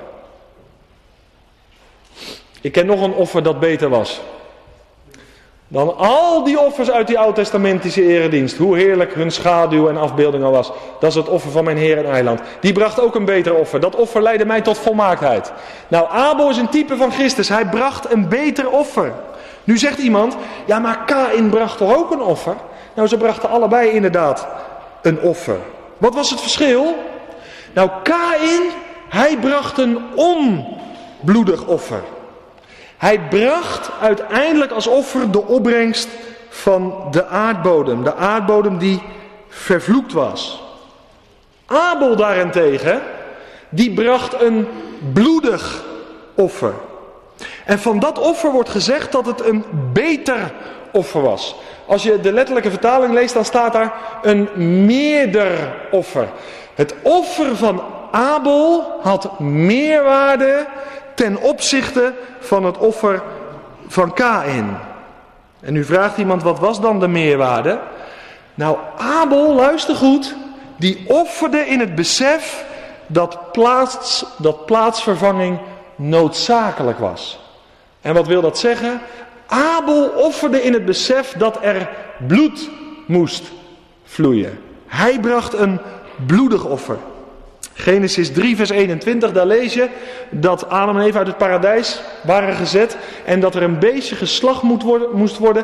Ik ken nog een offer dat beter was dan al die offers uit die oud-testamentische eredienst. Hoe heerlijk hun schaduw en afbeelding al was. Dat is het offer van mijn Heer en Eiland. Die bracht ook een beter offer. Dat offer leidde mij tot volmaaktheid. Nou, Abel is een type van Christus. Hij bracht een beter offer. Nu zegt iemand, ja maar Kaïn bracht toch ook een offer? Nou, ze brachten allebei inderdaad een offer. Wat was het verschil? Nou, Kaïn, hij bracht een onbloedig offer. Hij bracht uiteindelijk als offer de opbrengst van de aardbodem. De aardbodem die vervloekt was. Abel daarentegen, die bracht een bloedig offer. En van dat offer wordt gezegd dat het een beter offer was. Als je de letterlijke vertaling leest, dan staat daar een meerder offer. Het offer van Abel had meerwaarde ten opzichte van het offer van Kaïn. En nu vraagt iemand, wat was dan de meerwaarde? Nou, Abel, luister goed, die offerde in het besef dat, plaats, dat plaatsvervanging noodzakelijk was. En wat wil dat zeggen? Abel offerde in het besef dat er bloed moest vloeien. Hij bracht een bloedig offer. Genesis drie vers eenentwintig, daar lees je dat Adam en Eva uit het paradijs waren gezet en dat er een beestje geslacht moet worden, moest worden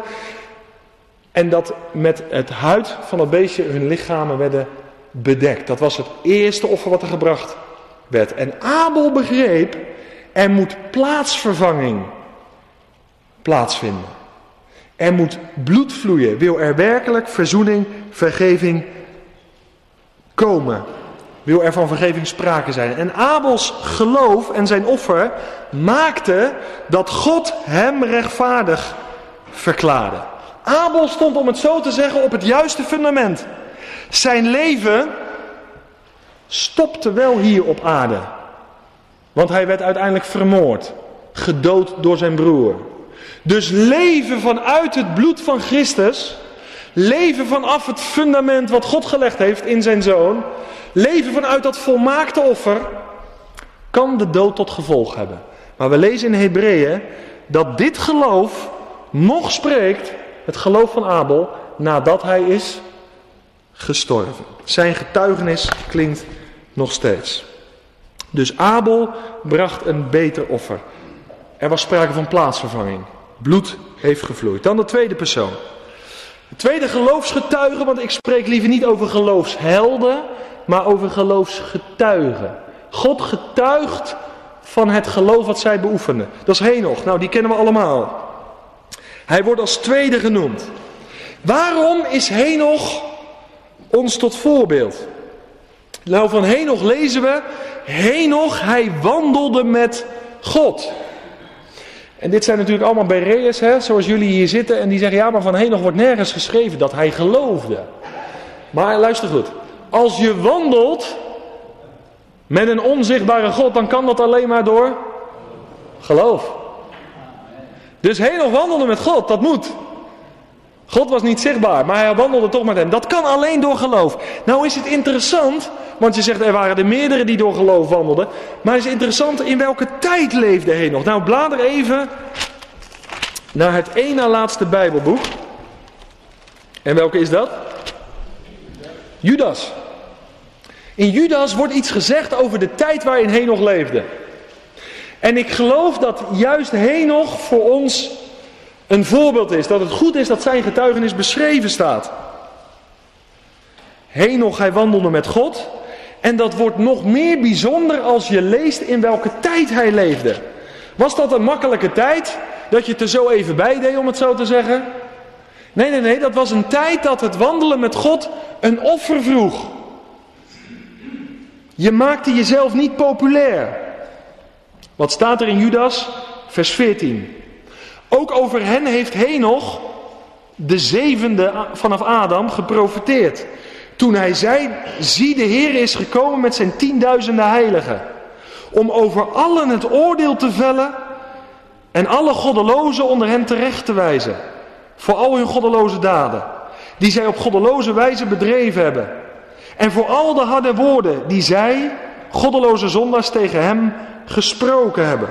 en dat met het huid van het beestje hun lichamen werden bedekt. Dat was het eerste offer wat er gebracht werd. En Abel begreep, er moet plaatsvervanging plaatsvinden. Er moet bloed vloeien, wil er werkelijk verzoening, vergeving komen. Wil er van vergeving sprake zijn. En Abels geloof en zijn offer maakte dat God hem rechtvaardig verklaarde. Abel stond, om het zo te zeggen, op het juiste fundament. Zijn leven stopte wel hier op aarde. Want hij werd uiteindelijk vermoord. Gedood door zijn broer. Dus leven vanuit het bloed van Christus. Leven vanaf het fundament wat God gelegd heeft in zijn zoon. Leven vanuit dat volmaakte offer kan de dood tot gevolg hebben. Maar we lezen in Hebreeën dat dit geloof nog spreekt, het geloof van Abel, nadat hij is gestorven. Zijn getuigenis klinkt nog steeds. Dus Abel bracht een beter offer. Er was sprake van plaatsvervanging. Bloed heeft gevloeid. Dan de tweede persoon. Het tweede geloofsgetuige, want ik spreek liever niet over geloofshelden, maar over geloofsgetuigen. God getuigt van het geloof wat zij beoefenen. Dat is Henoch. Nou, die kennen we allemaal. Hij wordt als tweede genoemd. Waarom is Henoch ons tot voorbeeld? Nou, van Henoch lezen we, Henoch, hij wandelde met God. En dit zijn natuurlijk allemaal Bereërs, hè, zoals jullie hier zitten. En die zeggen, ja, maar van Henoch wordt nergens geschreven dat hij geloofde. Maar luister goed. Als je wandelt met een onzichtbare God, dan kan dat alleen maar door geloof. Dus Henoch wandelde met God, dat moet. God was niet zichtbaar, maar hij wandelde toch met hem. Dat kan alleen door geloof. Nou is het interessant, want je zegt er waren er meerdere die door geloof wandelden. Maar het is interessant in welke tijd leefde Henoch. Nou, blader even naar het één na laatste Bijbelboek. En welke is dat? Judas. In Judas wordt iets gezegd over de tijd waarin Henoch leefde. En ik geloof dat juist Henoch voor ons een voorbeeld is. Dat het goed is dat zijn getuigenis beschreven staat. Henoch, hij wandelde met God. En dat wordt nog meer bijzonder als je leest in welke tijd hij leefde. Was dat een makkelijke tijd? Dat je het er zo even bij deed, om het zo te zeggen? Nee, nee, nee. Dat was een tijd dat het wandelen met God een offer vroeg. Je maakte jezelf niet populair. Wat staat er in Judas? Vers veertien. Ook over hen heeft Henoch, de zevende vanaf Adam, geprofeteerd. Toen hij zei, zie de Heer is gekomen met zijn tienduizenden heiligen. Om over allen het oordeel te vellen en alle goddelozen onder hen terecht te wijzen. Voor al hun goddeloze daden, die zij op goddeloze wijze bedreven hebben. En voor al de harde woorden die zij, goddeloze zondaars, tegen hem gesproken hebben.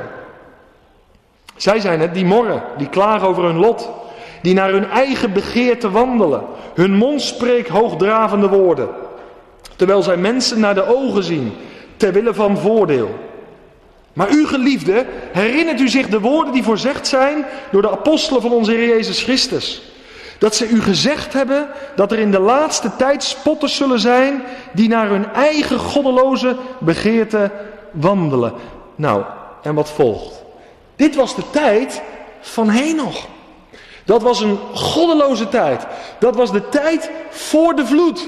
Zij zijn het die morren, die klagen over hun lot, die naar hun eigen begeerte wandelen. Hun mond spreekt hoogdravende woorden, terwijl zij mensen naar de ogen zien, ter wille van voordeel. Maar u geliefde, herinnert u zich de woorden die voorzegd zijn door de apostelen van onze Heer Jezus Christus. Dat ze u gezegd hebben dat er in de laatste tijd spotters zullen zijn die naar hun eigen goddeloze begeerte wandelen. Nou, en wat volgt? Dit was de tijd van Henoch. Dat was een goddeloze tijd. Dat was de tijd voor de vloed.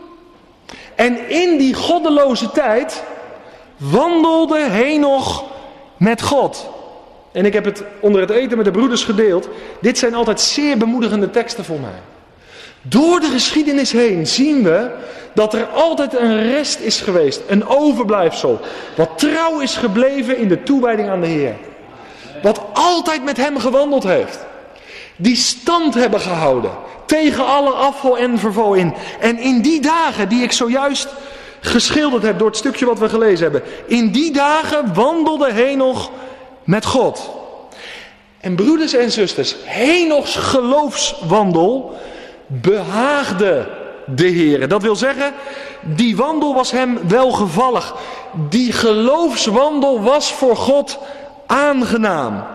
En in die goddeloze tijd wandelde Henoch met God. En ik heb het onder het eten met de broeders gedeeld. Dit zijn altijd zeer bemoedigende teksten voor mij. Door de geschiedenis heen zien we dat er altijd een rest is geweest. Een overblijfsel. Wat trouw is gebleven in de toewijding aan de Heer. Wat altijd met hem gewandeld heeft. Die stand hebben gehouden. Tegen alle afval en verval in. En in die dagen die ik zojuist geschilderd heb door het stukje wat we gelezen hebben. In die dagen wandelde Henoch met God. En broeders en zusters, Henochs geloofswandel behaagde de Heer. Dat wil zeggen, die wandel was hem welgevallig. Die geloofswandel was voor God aangenaam.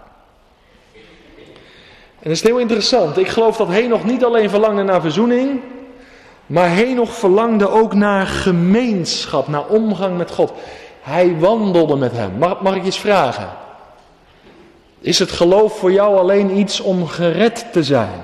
En dat is heel interessant. Ik geloof dat Henoch niet alleen verlangde naar verzoening, maar Henoch verlangde ook naar gemeenschap, naar omgang met God. Hij wandelde met hem. Mag, mag ik iets vragen? Is het geloof voor jou alleen iets om gered te zijn?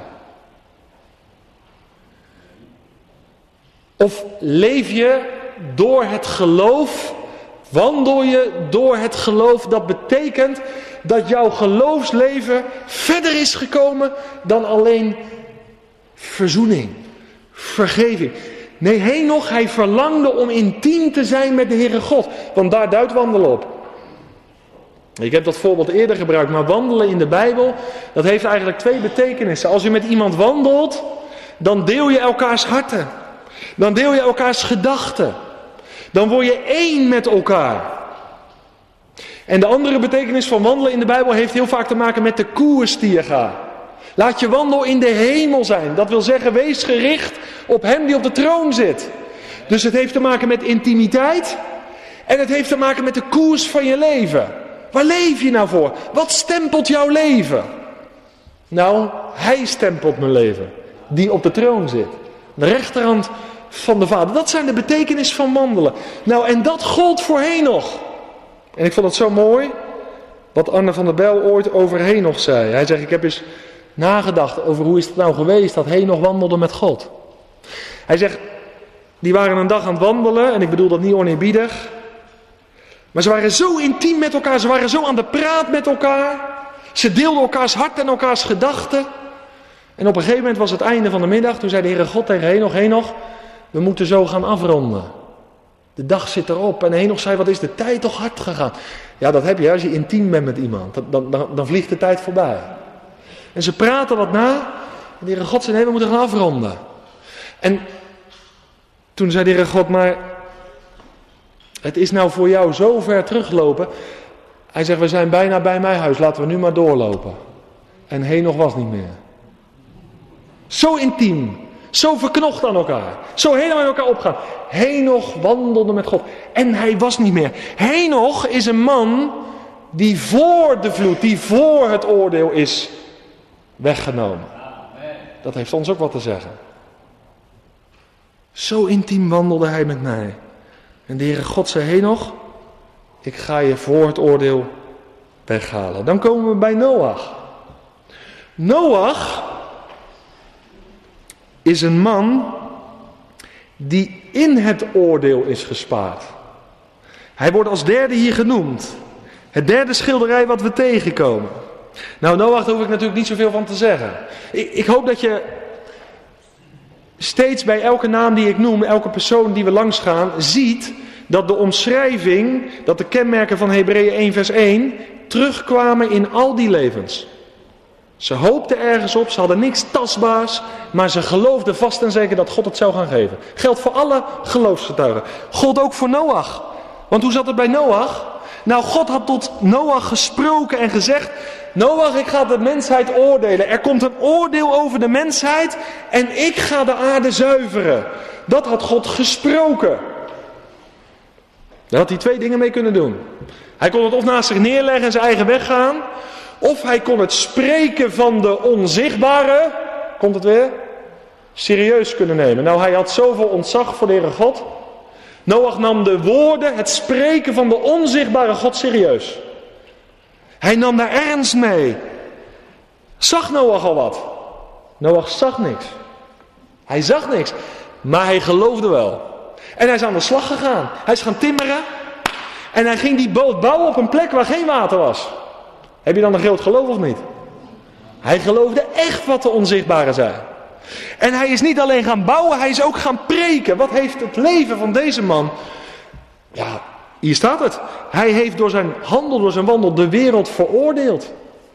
Of leef je door het geloof, wandel je door het geloof, dat betekent dat jouw geloofsleven verder is gekomen dan alleen verzoening, vergeving. Nee, Henoch, hij verlangde om intiem te zijn met de Heere God, want daar duidt wandelen op. Ik heb dat voorbeeld eerder gebruikt, maar wandelen in de Bijbel, dat heeft eigenlijk twee betekenissen. Als je met iemand wandelt, dan deel je elkaars harten. Dan deel je elkaars gedachten. Dan word je één met elkaar. En de andere betekenis van wandelen in de Bijbel heeft heel vaak te maken met de koers die je gaat. Laat je wandel in de hemel zijn. Dat wil zeggen, wees gericht op hem die op de troon zit. Dus het heeft te maken met intimiteit. En het heeft te maken met de koers van je leven. Waar leef je nou voor? Wat stempelt jouw leven? Nou, hij stempelt mijn leven. die op de troon zit. De rechterhand van de Vader. Dat zijn de betekenis van wandelen. Nou, en dat gold voor Henoch. En ik vond het zo mooi wat Arne van der Bijl ooit over Henoch zei. Hij zegt, ik heb eens nagedacht over hoe is het nou geweest dat Henoch wandelde met God. Hij zegt, die waren een dag aan het wandelen, en ik bedoel dat niet oneerbiedig. Maar ze waren zo intiem met elkaar, ze waren zo aan de praat met elkaar. Ze deelden elkaars hart en elkaars gedachten. En op een gegeven moment was het einde van de middag, toen zei de Heere God tegen Henoch, Henoch, we moeten zo gaan afronden. De dag zit erop. En Henoch zei, wat is de tijd toch hard gegaan. Ja, dat heb je als je intiem bent met iemand. Dan, dan, dan vliegt de tijd voorbij. En ze praten wat na. En de Heere God zei, nee, we moeten gaan afronden. En toen zei de Heere God, maar het is nou voor jou zo ver teruglopen. Hij zegt, we zijn bijna bij mijn huis, laten we nu maar doorlopen. En Henoch was niet meer. Zo intiem. Zo verknocht aan elkaar. Zo helemaal in elkaar opgaan. Henoch wandelde met God. En hij was niet meer. Henoch is een man die voor de vloed, die voor het oordeel is weggenomen. Dat heeft ons ook wat te zeggen. Zo intiem wandelde hij met mij. En de Heere God zei, Henoch, ik ga je voor het oordeel weghalen. Dan komen we bij Noach. Noach is een man die in het oordeel is gespaard. Hij wordt als derde hier genoemd. Het derde schilderij wat we tegenkomen. Nou, Noach, daar hoef ik natuurlijk niet zoveel van te zeggen. Ik, ik hoop dat je steeds bij elke naam die ik noem, elke persoon die we langs gaan, ziet dat de omschrijving, dat de kenmerken van Hebreeën één vers één terugkwamen in al die levens. Ze hoopten ergens op, ze hadden niks tastbaars, maar ze geloofden vast en zeker dat God het zou gaan geven. Geldt voor alle geloofsgetuigen. God ook voor Noach. Want hoe zat het bij Noach? Nou, God had tot Noach gesproken en gezegd, Noach, ik ga de mensheid oordelen. Er komt een oordeel over de mensheid en ik ga de aarde zuiveren. Dat had God gesproken. Daar had hij twee dingen mee kunnen doen. Hij kon het of naast zich neerleggen en zijn eigen weg gaan. Of hij kon het spreken van de onzichtbare, komt het weer, serieus kunnen nemen. Nou, hij had zoveel ontzag voor de Heere God. Noach nam de woorden, het spreken van de onzichtbare God serieus. Hij nam daar ernst mee. Zag Noach al wat? Noach zag niks. Hij zag niks, maar hij geloofde wel. En hij is aan de slag gegaan. Hij is gaan timmeren. En hij ging die boot bouwen op een plek waar geen water was. Heb je dan een groot geloof of niet? Hij geloofde echt wat de onzichtbare zei. En hij is niet alleen gaan bouwen, hij is ook gaan preken. Wat heeft het leven van deze man? Ja, hier staat het. Hij heeft door zijn handel, door zijn wandel de wereld veroordeeld.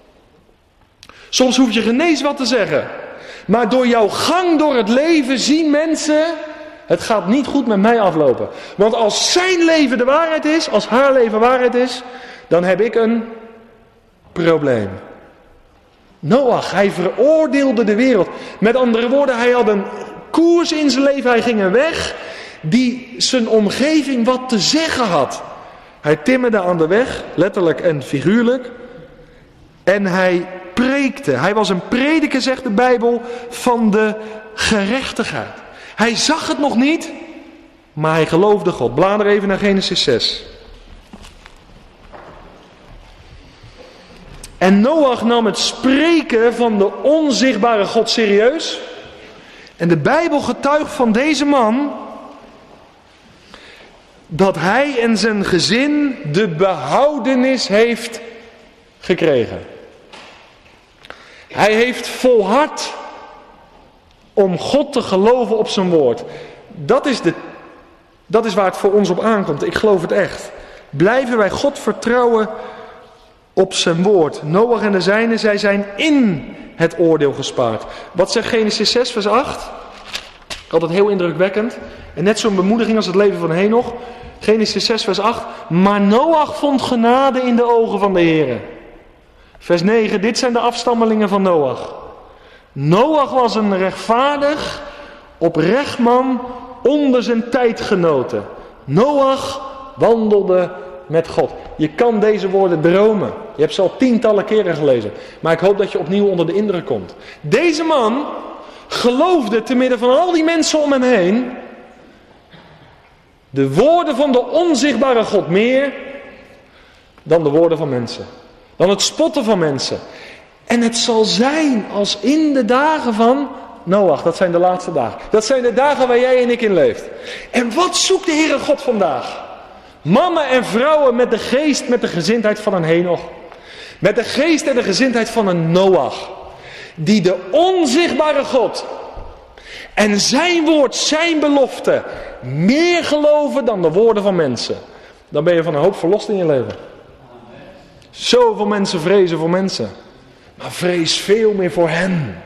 Soms hoef je geen eens wat te zeggen. Maar door jouw gang door het leven zien mensen, het gaat niet goed met mij aflopen. Want als zijn leven de waarheid is, als haar leven waarheid is, dan heb ik een probleem. Noach, hij veroordeelde de wereld. Met andere woorden, hij had een koers in zijn leven. Hij ging een weg die zijn omgeving wat te zeggen had. Hij timmerde aan de weg, letterlijk en figuurlijk. En hij preekte. Hij was een prediker, zegt de Bijbel, van de gerechtigheid. Hij zag het nog niet, maar hij geloofde God. Blader even naar Genesis zes. En Noach nam het spreken van de onzichtbare God serieus. En de Bijbel getuigt van deze man dat hij en zijn gezin de behoudenis heeft gekregen. Hij heeft volhard om God te geloven op zijn woord. Dat is, de, dat is waar het voor ons op aankomt. Ik geloof het echt. Blijven wij God vertrouwen op zijn woord. Noach en de zijnen, zij zijn in het oordeel gespaard. Wat zegt Genesis zes vers acht? Altijd heel indrukwekkend. En net zo'n bemoediging als het leven van Henoch. Genesis zes vers acht. Maar Noach vond genade in de ogen van de Heere. Vers negen. Dit zijn de afstammelingen van Noach. Noach was een rechtvaardig, oprecht man onder zijn tijdgenoten. Noach wandelde met God. Je kan deze woorden dromen. Je hebt ze al tientallen keren gelezen. Maar ik hoop dat je opnieuw onder de indruk komt. Deze man geloofde te midden van al die mensen om hem heen de woorden van de onzichtbare God meer dan de woorden van mensen. Dan het spotten van mensen. En het zal zijn als in de dagen van Noach. Dat zijn de laatste dagen. Dat zijn de dagen waar jij en ik in leeft. En wat zoekt de Heere God vandaag? Mannen en vrouwen met de geest, met de gezindheid van een Henoch. Met de geest en de gezindheid van een Noach. Die de onzichtbare God en zijn woord, zijn belofte meer geloven dan de woorden van mensen. Dan ben je van een hoop verlost in je leven. Zoveel mensen vrezen voor mensen. Maar vrees veel meer voor hen.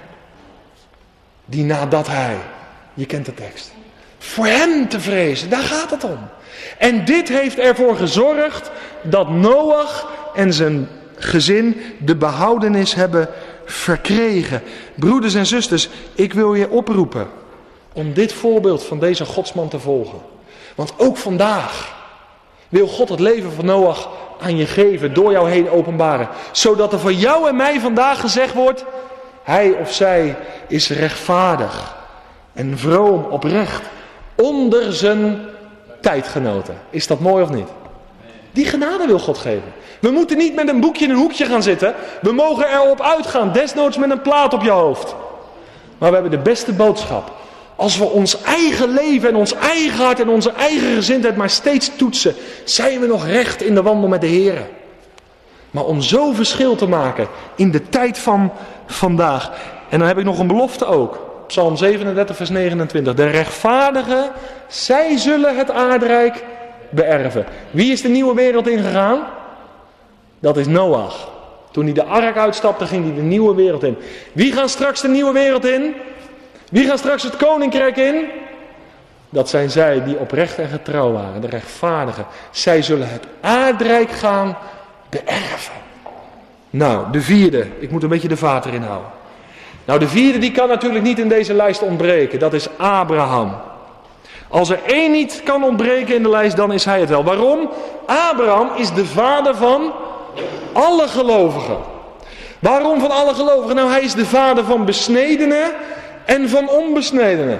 Die nadat hij, je kent de tekst, voor hem te vrezen, daar gaat het om. En dit heeft ervoor gezorgd dat Noach en zijn gezin de behoudenis hebben verkregen. Broeders en zusters, ik wil je oproepen om dit voorbeeld van deze godsman te volgen. Want ook vandaag wil God het leven van Noach aan je geven, door jou heen openbaren. Zodat er voor jou en mij vandaag gezegd wordt, hij of zij is rechtvaardig en vroom, oprecht, onder zijn tijdgenoten. Is dat mooi of niet? Die genade wil God geven. We moeten niet met een boekje in een hoekje gaan zitten. We mogen erop uitgaan, desnoods met een plaat op je hoofd. Maar we hebben de beste boodschap. Als we ons eigen leven en ons eigen hart en onze eigen gezindheid maar steeds toetsen, zijn we nog recht in de wandel met de Heer. Maar om zo verschil te maken in de tijd van vandaag. En dan heb ik nog een belofte ook. Psalm zevenendertig vers negenentwintig. De rechtvaardigen, zij zullen het aardrijk beërven. Wie is de nieuwe wereld ingegaan? Dat is Noach. Toen hij de ark uitstapte, ging hij de nieuwe wereld in. Wie gaan straks de nieuwe wereld in? Wie gaan straks het koninkrijk in? Dat zijn zij die oprecht en getrouw waren, de rechtvaardigen. Zij zullen het aardrijk gaan beërven. Nou, de vierde. Ik moet een beetje de vaart erin houden. Nou, de vierde die kan natuurlijk niet in deze lijst ontbreken. Dat is Abraham. Als er één niet kan ontbreken in de lijst, dan is hij het wel. Waarom? Abraham is de vader van alle gelovigen. Waarom van alle gelovigen? Nou, hij is de vader van besnedenen en van onbesnedenen.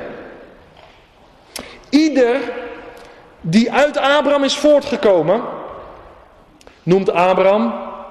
Ieder die uit Abraham is voortgekomen, noemt Abraham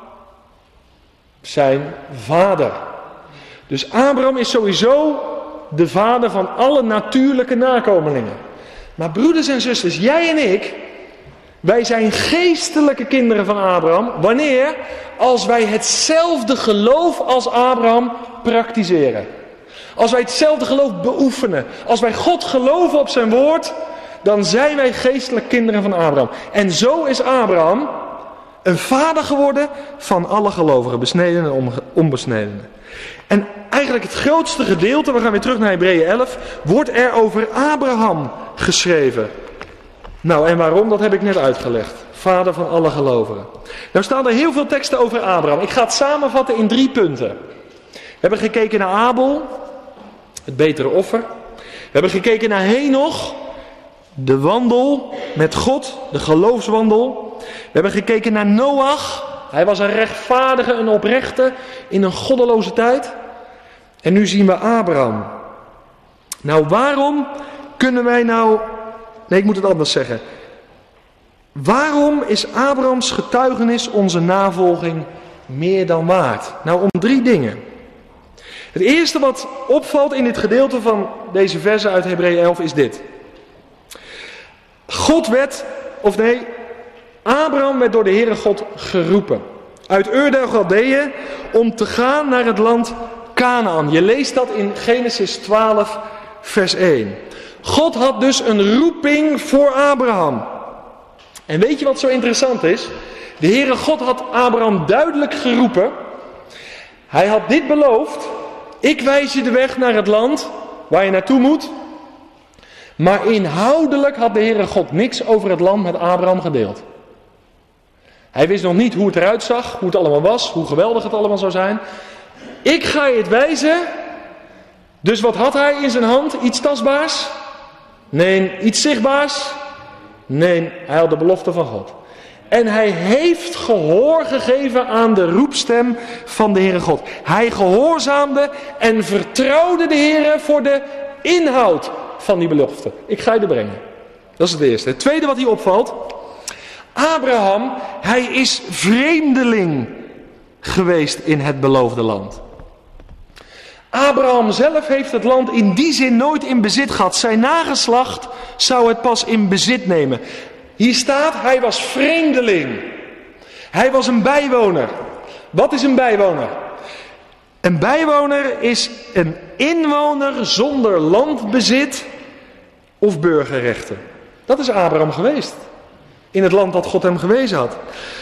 zijn vader. Dus Abraham is sowieso de vader van alle natuurlijke nakomelingen. Maar broeders en zusters, jij en ik, wij zijn geestelijke kinderen van Abraham. Wanneer? Als wij hetzelfde geloof als Abraham praktiseren. Als wij hetzelfde geloof beoefenen. Als wij God geloven op zijn woord, dan zijn wij geestelijke kinderen van Abraham. En zo is Abraham een vader geworden van alle gelovigen, besnedenen en onbesnedenen. En eigenlijk het grootste gedeelte, we gaan weer terug naar Hebreeën elf, wordt er over Abraham geschreven. Nou, en waarom? Dat heb ik net uitgelegd. Vader van alle gelovigen. Nou staan er heel veel teksten over Abraham. Ik ga het samenvatten in drie punten. We hebben gekeken naar Abel, het betere offer. We hebben gekeken naar Henoch, de wandel met God, de geloofswandel. We hebben gekeken naar Noach. Hij was een rechtvaardige, een oprechte in een goddeloze tijd. En nu zien we Abraham. Nou, waarom kunnen wij nou... Nee, ik moet het anders zeggen. Waarom is Abrahams getuigenis onze navolging meer dan waard? Nou, om drie dingen. Het eerste wat opvalt in dit gedeelte van deze versen uit Hebreeën elf is dit. God werd, of nee, Abraham werd door de Heere God geroepen. Uit Ur der Galdeeën om te gaan naar het land Kanaan. Je leest dat in Genesis twaalf vers één. God had dus een roeping voor Abraham. En weet je wat zo interessant is? De Heere God had Abraham duidelijk geroepen. Hij had dit beloofd. Ik wijs je de weg naar het land waar je naartoe moet. Maar inhoudelijk had de Heere God niks over het land met Abraham gedeeld. Hij wist nog niet hoe het eruit zag, hoe het allemaal was, hoe geweldig het allemaal zou zijn. Ik ga je het wijzen. Dus wat had hij in zijn hand? Iets tastbaars? Nee, iets zichtbaars? Nee, hij had de belofte van God. En hij heeft gehoor gegeven aan de roepstem van de Heere God. Hij gehoorzaamde en vertrouwde de Heere voor de inhoud van die belofte. Ik ga je er brengen. Dat is het eerste. Het tweede wat hier opvalt. Abraham, hij is vreemdeling geweest in het beloofde land. Abraham zelf heeft het land in die zin nooit in bezit gehad. Zijn nageslacht zou het pas in bezit nemen. Hier staat, hij was vreemdeling. Hij was een bijwoner. Wat is een bijwoner? Een bijwoner is een inwoner zonder landbezit of burgerrechten. Dat is Abraham geweest. In het land dat God hem gewezen had.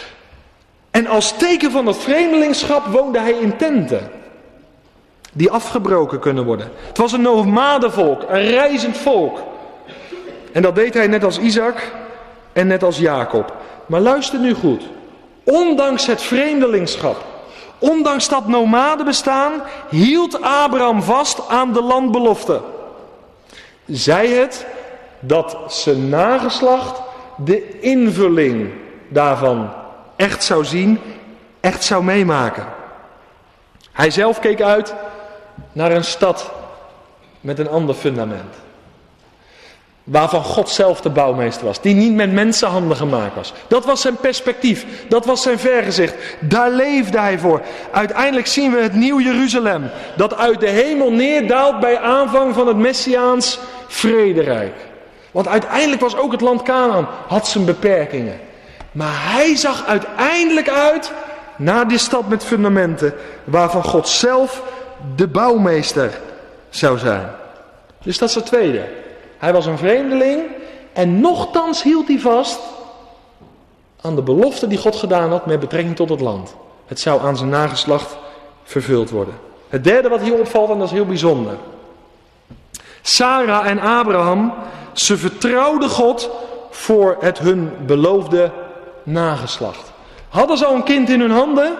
En als teken van het vreemdelingschap woonde hij in tenten. Die afgebroken kunnen worden. Het was een nomadenvolk, een reizend volk. En dat deed hij net als Isaac en net als Jacob. Maar luister nu goed. Ondanks het vreemdelingschap, ondanks dat nomadenbestaan, hield Abraham vast aan de landbelofte. Zij het dat zijn nageslacht de invulling daarvan echt zou zien, echt zou meemaken. Hij zelf keek uit naar een stad met een ander fundament. Waarvan God zelf de bouwmeester was. Die niet met mensenhanden gemaakt was. Dat was zijn perspectief. Dat was zijn vergezicht. Daar leefde hij voor. Uiteindelijk zien we het nieuw Jeruzalem. Dat uit de hemel neerdaalt bij aanvang van het Messiaans vrederijk. Want uiteindelijk was ook het land Kanaan. Had zijn beperkingen. Maar hij zag uiteindelijk uit naar die stad met fundamenten. Waarvan God zelf de bouwmeester zou zijn. Dus dat is het tweede. Hij was een vreemdeling en nochtans hield hij vast aan de belofte die God gedaan had met betrekking tot het land. Het zou aan zijn nageslacht vervuld worden. Het derde wat hier opvalt, en dat is heel bijzonder. Sarah en Abraham, ze vertrouwden God voor het hun beloofde nageslacht. Hadden ze al een kind in hun handen?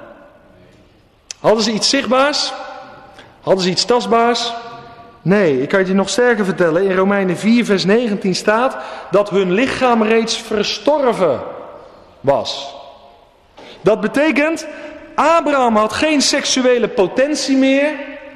Hadden ze iets zichtbaars? Hadden ze iets tastbaars? Nee, ik kan het je nog sterker vertellen. In Romeinen vier vers negentien staat dat hun lichaam reeds verstorven was. Dat betekent, Abraham had geen seksuele potentie meer.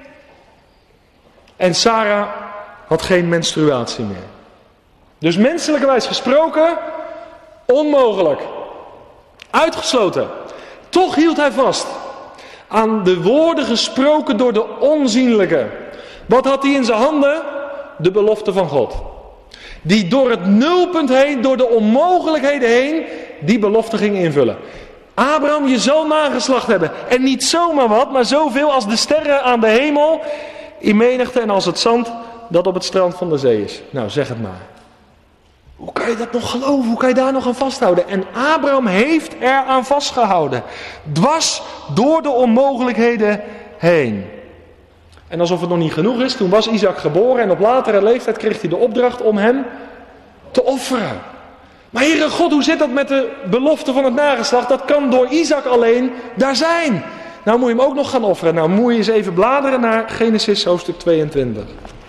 En Sarah had geen menstruatie meer. Dus menselijkerwijs gesproken, onmogelijk. Uitgesloten. Toch hield hij vast aan de woorden gesproken door de onzienlijke. Wat had hij in zijn handen? De belofte van God. Die door het nulpunt heen, door de onmogelijkheden heen, die belofte ging invullen. Abraham, je zal nageslacht hebben. En niet zomaar wat, maar zoveel als de sterren aan de hemel, in menigte en als het zand dat op het strand van de zee is. Nou, zeg het maar. Hoe kan je dat nog geloven? Hoe kan je daar nog aan vasthouden? En Abraham heeft er aan vastgehouden. Dwars door de onmogelijkheden heen. En alsof het nog niet genoeg is, toen was Isaac geboren en op latere leeftijd kreeg hij de opdracht om hem te offeren. Maar Heere God, hoe zit dat met de belofte van het nageslacht? Dat kan door Isaac alleen daar zijn. Nou moet je hem ook nog gaan offeren. Nou moet je eens even bladeren naar Genesis hoofdstuk tweeëntwintig.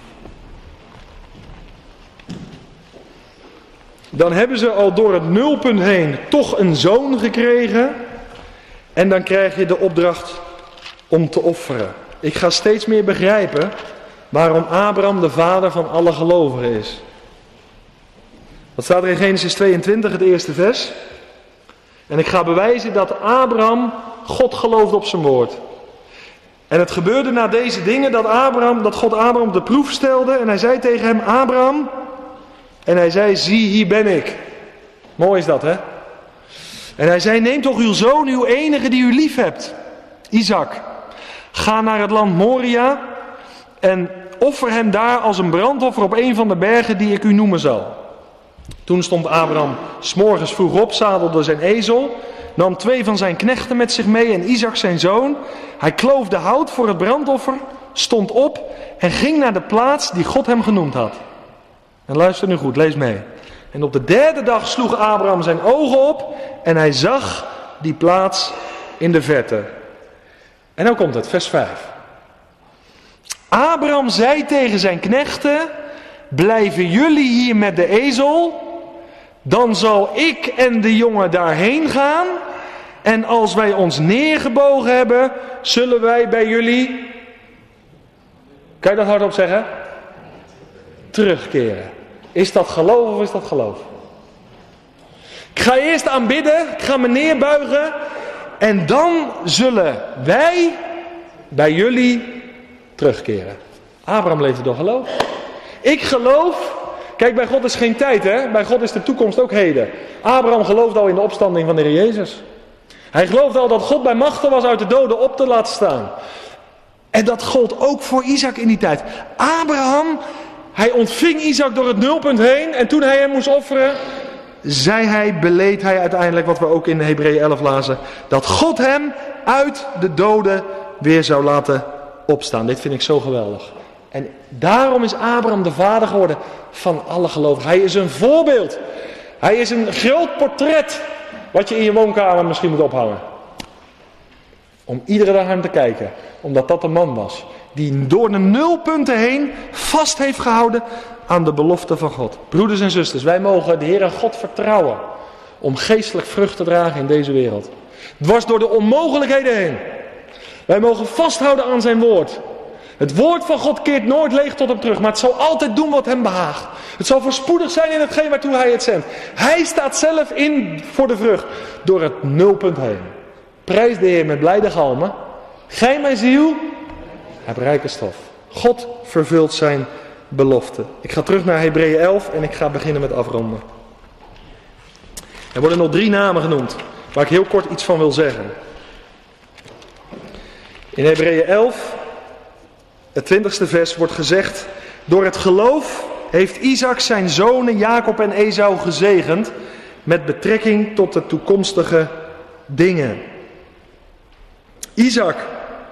Dan hebben ze al door het nulpunt heen toch een zoon gekregen. En dan krijg je de opdracht om te offeren. Ik ga steeds meer begrijpen waarom Abraham de vader van alle gelovigen is. Wat staat er in Genesis tweeëntwintig, het eerste vers? En ik ga bewijzen dat Abraham God geloofde op zijn woord. En het gebeurde na deze dingen dat, Abraham, dat God Abraham op de proef stelde. En hij zei tegen hem, Abraham. En hij zei, zie hier ben ik. Mooi is dat, hè? En hij zei, neem toch uw zoon, uw enige die u lief hebt, Isaac. Ga naar het land Moria en offer hem daar als een brandoffer op een van de bergen die ik u noemen zal. Toen stond Abraham 's morgens vroeg op, zadelde zijn ezel, nam twee van zijn knechten met zich mee en Isaac zijn zoon. Hij kloofde hout voor het brandoffer, stond op en ging naar de plaats die God hem genoemd had. En luister nu goed, lees mee. En op de derde dag sloeg Abraham zijn ogen op en hij zag die plaats in de verte. En nou komt het, vers vijf. Abraham zei tegen zijn knechten, blijven jullie hier met de ezel, dan zal ik en de jongen daarheen gaan. En als wij ons neergebogen hebben, zullen wij bij jullie, kan je dat hardop zeggen? Terugkeren. Is dat geloof of is dat geloof? Ik ga eerst aanbidden, ik ga me neerbuigen. En dan zullen wij bij jullie terugkeren. Abraham leefde door geloof. Ik geloof. Kijk, bij God is geen tijd, hè? Bij God is de toekomst ook heden. Abraham geloofde al in de opstanding van de Heer Jezus. Hij geloofde al dat God bij machten was uit de doden op te laten staan. En dat gold ook voor Isaac in die tijd. Abraham, hij ontving Isaac door het nulpunt heen. En toen hij hem moest offeren, zei hij, beleed hij uiteindelijk, wat we ook in Hebreeën elf lazen, dat God hem uit de doden weer zou laten opstaan. Dit vind ik zo geweldig. En daarom is Abraham de vader geworden van alle gelovigen. Hij is een voorbeeld. Hij is een groot portret wat je in je woonkamer misschien moet ophangen. Om iedere dag naar hem te kijken. Omdat dat de man was die door de nulpunten heen vast heeft gehouden aan de belofte van God. Broeders en zusters, wij mogen de Heer en God vertrouwen om geestelijk vrucht te dragen in deze wereld. Dwars door de onmogelijkheden heen. Wij mogen vasthouden aan zijn woord. Het woord van God keert nooit leeg tot hem terug, maar het zal altijd doen wat hem behaagt. Het zal voorspoedig zijn in hetgeen waartoe hij het zendt. Hij staat zelf in voor de vrucht door het nulpunt heen. Prijs de Heer met blijde galmen. Gij mijn ziel, hebt rijke stof. God vervult zijn belofte. Ik ga terug naar Hebreeën elf en ik ga beginnen met afronden. Er worden nog drie namen genoemd, waar ik heel kort iets van wil zeggen. In Hebreeën elf, het twintigste vers, wordt gezegd: door het geloof heeft Isaac zijn zonen Jacob en Esau gezegend met betrekking tot de toekomstige dingen. Isaac,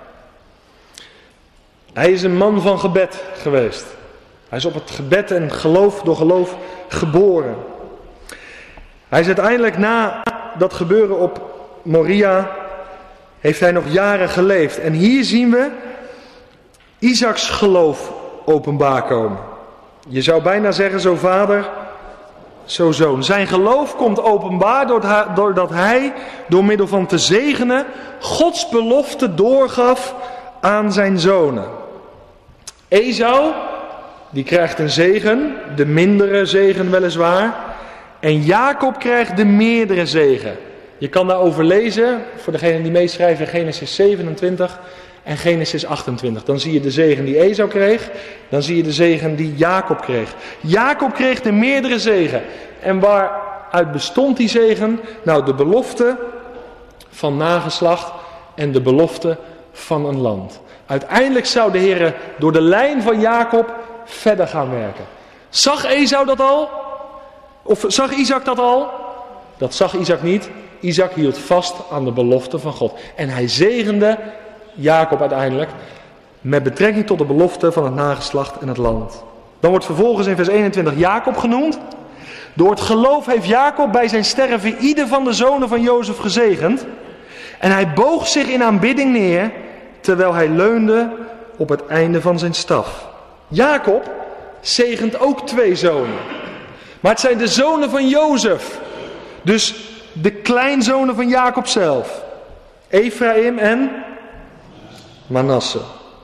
hij is een man van gebed geweest. Hij is op het gebed en geloof door geloof geboren. Hij is uiteindelijk na dat gebeuren op Moria, heeft hij nog jaren geleefd. En hier zien we Isaaks geloof openbaar komen. Je zou bijna zeggen, zo vader, zo zoon. Zijn geloof komt openbaar doordat hij, door middel van te zegenen, Gods belofte doorgaf aan zijn zonen. Esau, die krijgt een zegen, de mindere zegen weliswaar. En Jacob krijgt de meerdere zegen. Je kan daarover lezen, voor degenen die meeschrijven, Genesis zevenentwintig en Genesis achtentwintig. Dan zie je de zegen die Esau kreeg, dan zie je de zegen die Jacob kreeg. Jacob kreeg de meerdere zegen. En waaruit bestond die zegen? Nou, de belofte van nageslacht en de belofte van een land. Uiteindelijk zou de Heer door de lijn van Jacob verder gaan werken. Zag Esau dat al? Of zag Isaac dat al? Dat zag Isaac niet. Isaac hield vast aan de belofte van God. En hij zegende Jacob uiteindelijk met betrekking tot de belofte van het nageslacht en het land. Dan wordt vervolgens in vers eenentwintig Jacob genoemd. Door het geloof heeft Jacob bij zijn sterven ieder van de zonen van Jozef gezegend. En hij boog zich in aanbidding neer, terwijl hij leunde op het einde van zijn staf. Jacob zegent ook twee zonen. Maar het zijn de zonen van Jozef. Dus de kleinzonen van Jacob zelf. Ephraim en Manasse.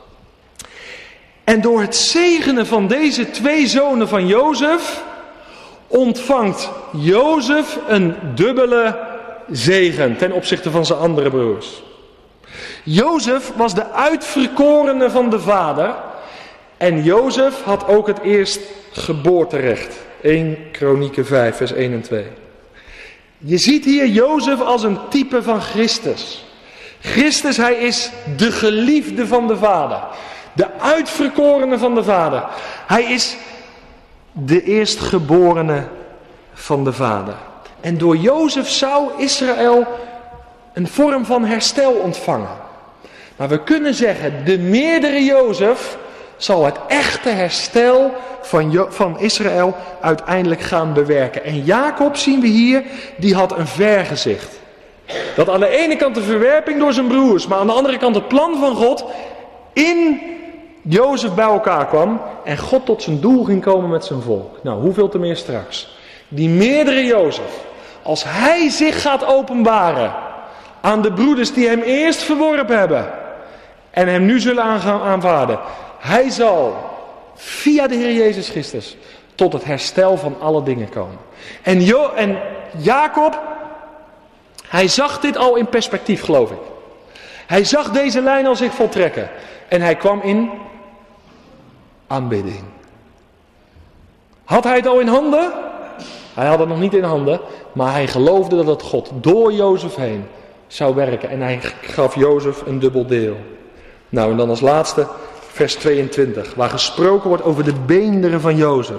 En door het zegenen van deze twee zonen van Jozef ontvangt Jozef een dubbele zegen ten opzichte van zijn andere broers. Jozef was de uitverkorene van de vader. En Jozef had ook het eerstgeboorterecht. Eerste Kronieken vijf, vers één en twee. Je ziet hier Jozef als een type van Christus. Christus, hij is de geliefde van de vader. De uitverkorene van de vader. Hij is de eerstgeborene van de vader. En door Jozef zou Israël een vorm van herstel ontvangen. Maar we kunnen zeggen, de meerdere Jozef zal het echte herstel van, jo- van Israël uiteindelijk gaan bewerken. En Jacob, zien we hier, die had een vergezicht. Dat aan de ene kant de verwerping door zijn broers, maar aan de andere kant het plan van God in Jozef bij elkaar kwam. En God tot zijn doel ging komen met zijn volk. Nou, hoeveel te meer straks. die meerdere Jozef, als hij zich gaat openbaren aan de broeders die hem eerst verworpen hebben en hem nu zullen aangaan aanvaarden, hij zal via de Heer Jezus Christus tot het herstel van alle dingen komen. En, jo- en Jacob, hij zag dit al in perspectief, geloof ik. Hij zag deze lijn al zich voltrekken. En hij kwam in aanbidding. Had hij het al in handen? Hij had het nog niet in handen. Maar hij geloofde dat het God door Jozef heen zou werken. En hij gaf Jozef een dubbel deel. Nou, en dan als laatste vers tweeëntwintig. Waar gesproken wordt over de beenderen van Jozef.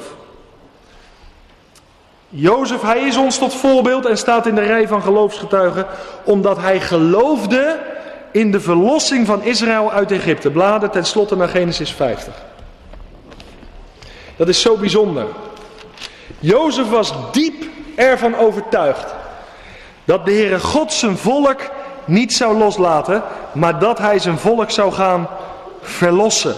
Jozef, hij is ons tot voorbeeld en staat in de rij van geloofsgetuigen. Omdat hij geloofde in de verlossing van Israël uit Egypte. Blader ten slotte naar Genesis vijftig. Dat is zo bijzonder. Jozef was diep ervan overtuigd dat de Heere God zijn volk niet zou loslaten, maar dat hij zijn volk zou gaan verlossen.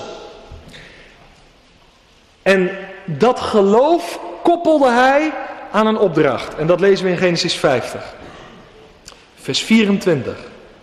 En dat geloof koppelde hij aan een opdracht. En dat lezen we in Genesis vijftig. Vers vierentwintig.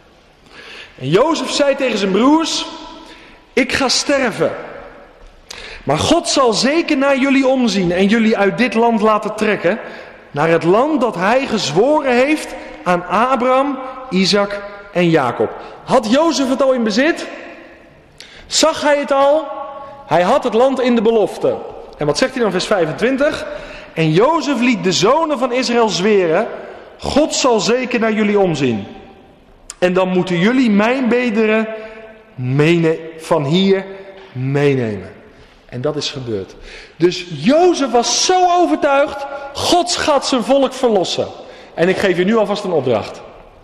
En Jozef zei tegen zijn broers: ik ga sterven. Maar God zal zeker naar jullie omzien en jullie uit dit land laten trekken, naar het land dat hij gezworen heeft aan Abraham, Isaac en Jacob. Had Jozef het al in bezit? Zag hij het al? Hij had het land in de belofte. En wat zegt hij dan vers vijfentwintig? En Jozef liet de zonen van Israël zweren: God zal zeker naar jullie omzien. En dan moeten jullie mijn beenderen meene- van hier meenemen. En dat is gebeurd. Dus Jozef was zo overtuigd: God gaat zijn volk verlossen. En ik geef je nu alvast een opdracht.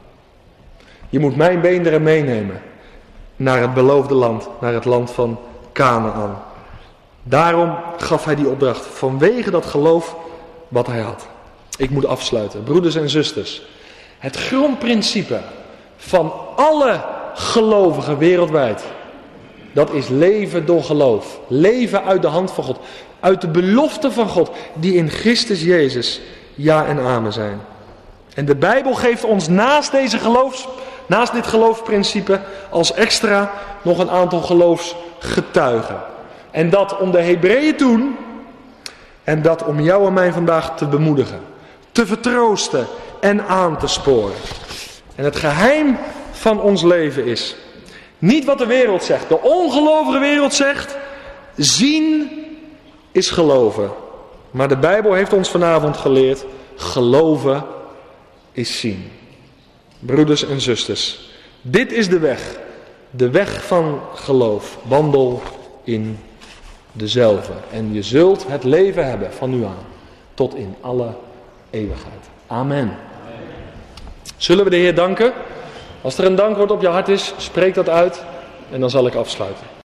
Je moet mijn beenderen meenemen naar het beloofde land, naar het land van Kanaan. Daarom gaf hij die opdracht, vanwege dat geloof wat hij had. Ik moet afsluiten. Broeders en zusters, het grondprincipe van alle gelovigen wereldwijd, dat is leven door geloof. Leven uit de hand van God. Uit de belofte van God, die in Christus Jezus ja en amen zijn. En de Bijbel geeft ons naast, deze geloofs, naast dit geloofsprincipe als extra nog een aantal geloofsgetuigen. En dat om de Hebreeën toen, en dat om jou en mij vandaag te bemoedigen, te vertroosten en aan te sporen. En het geheim van ons leven is niet wat de wereld zegt. De ongelovige wereld zegt: zien is geloven. Maar de Bijbel heeft ons vanavond geleerd: geloven is zien. Broeders en zusters, dit is de weg. De weg van geloof. Wandel in dezelfde. En je zult het leven hebben van nu aan tot in alle eeuwigheid. Amen. Zullen we de Heer danken? Als er een dankwoord op je hart is, spreek dat uit en dan zal ik afsluiten.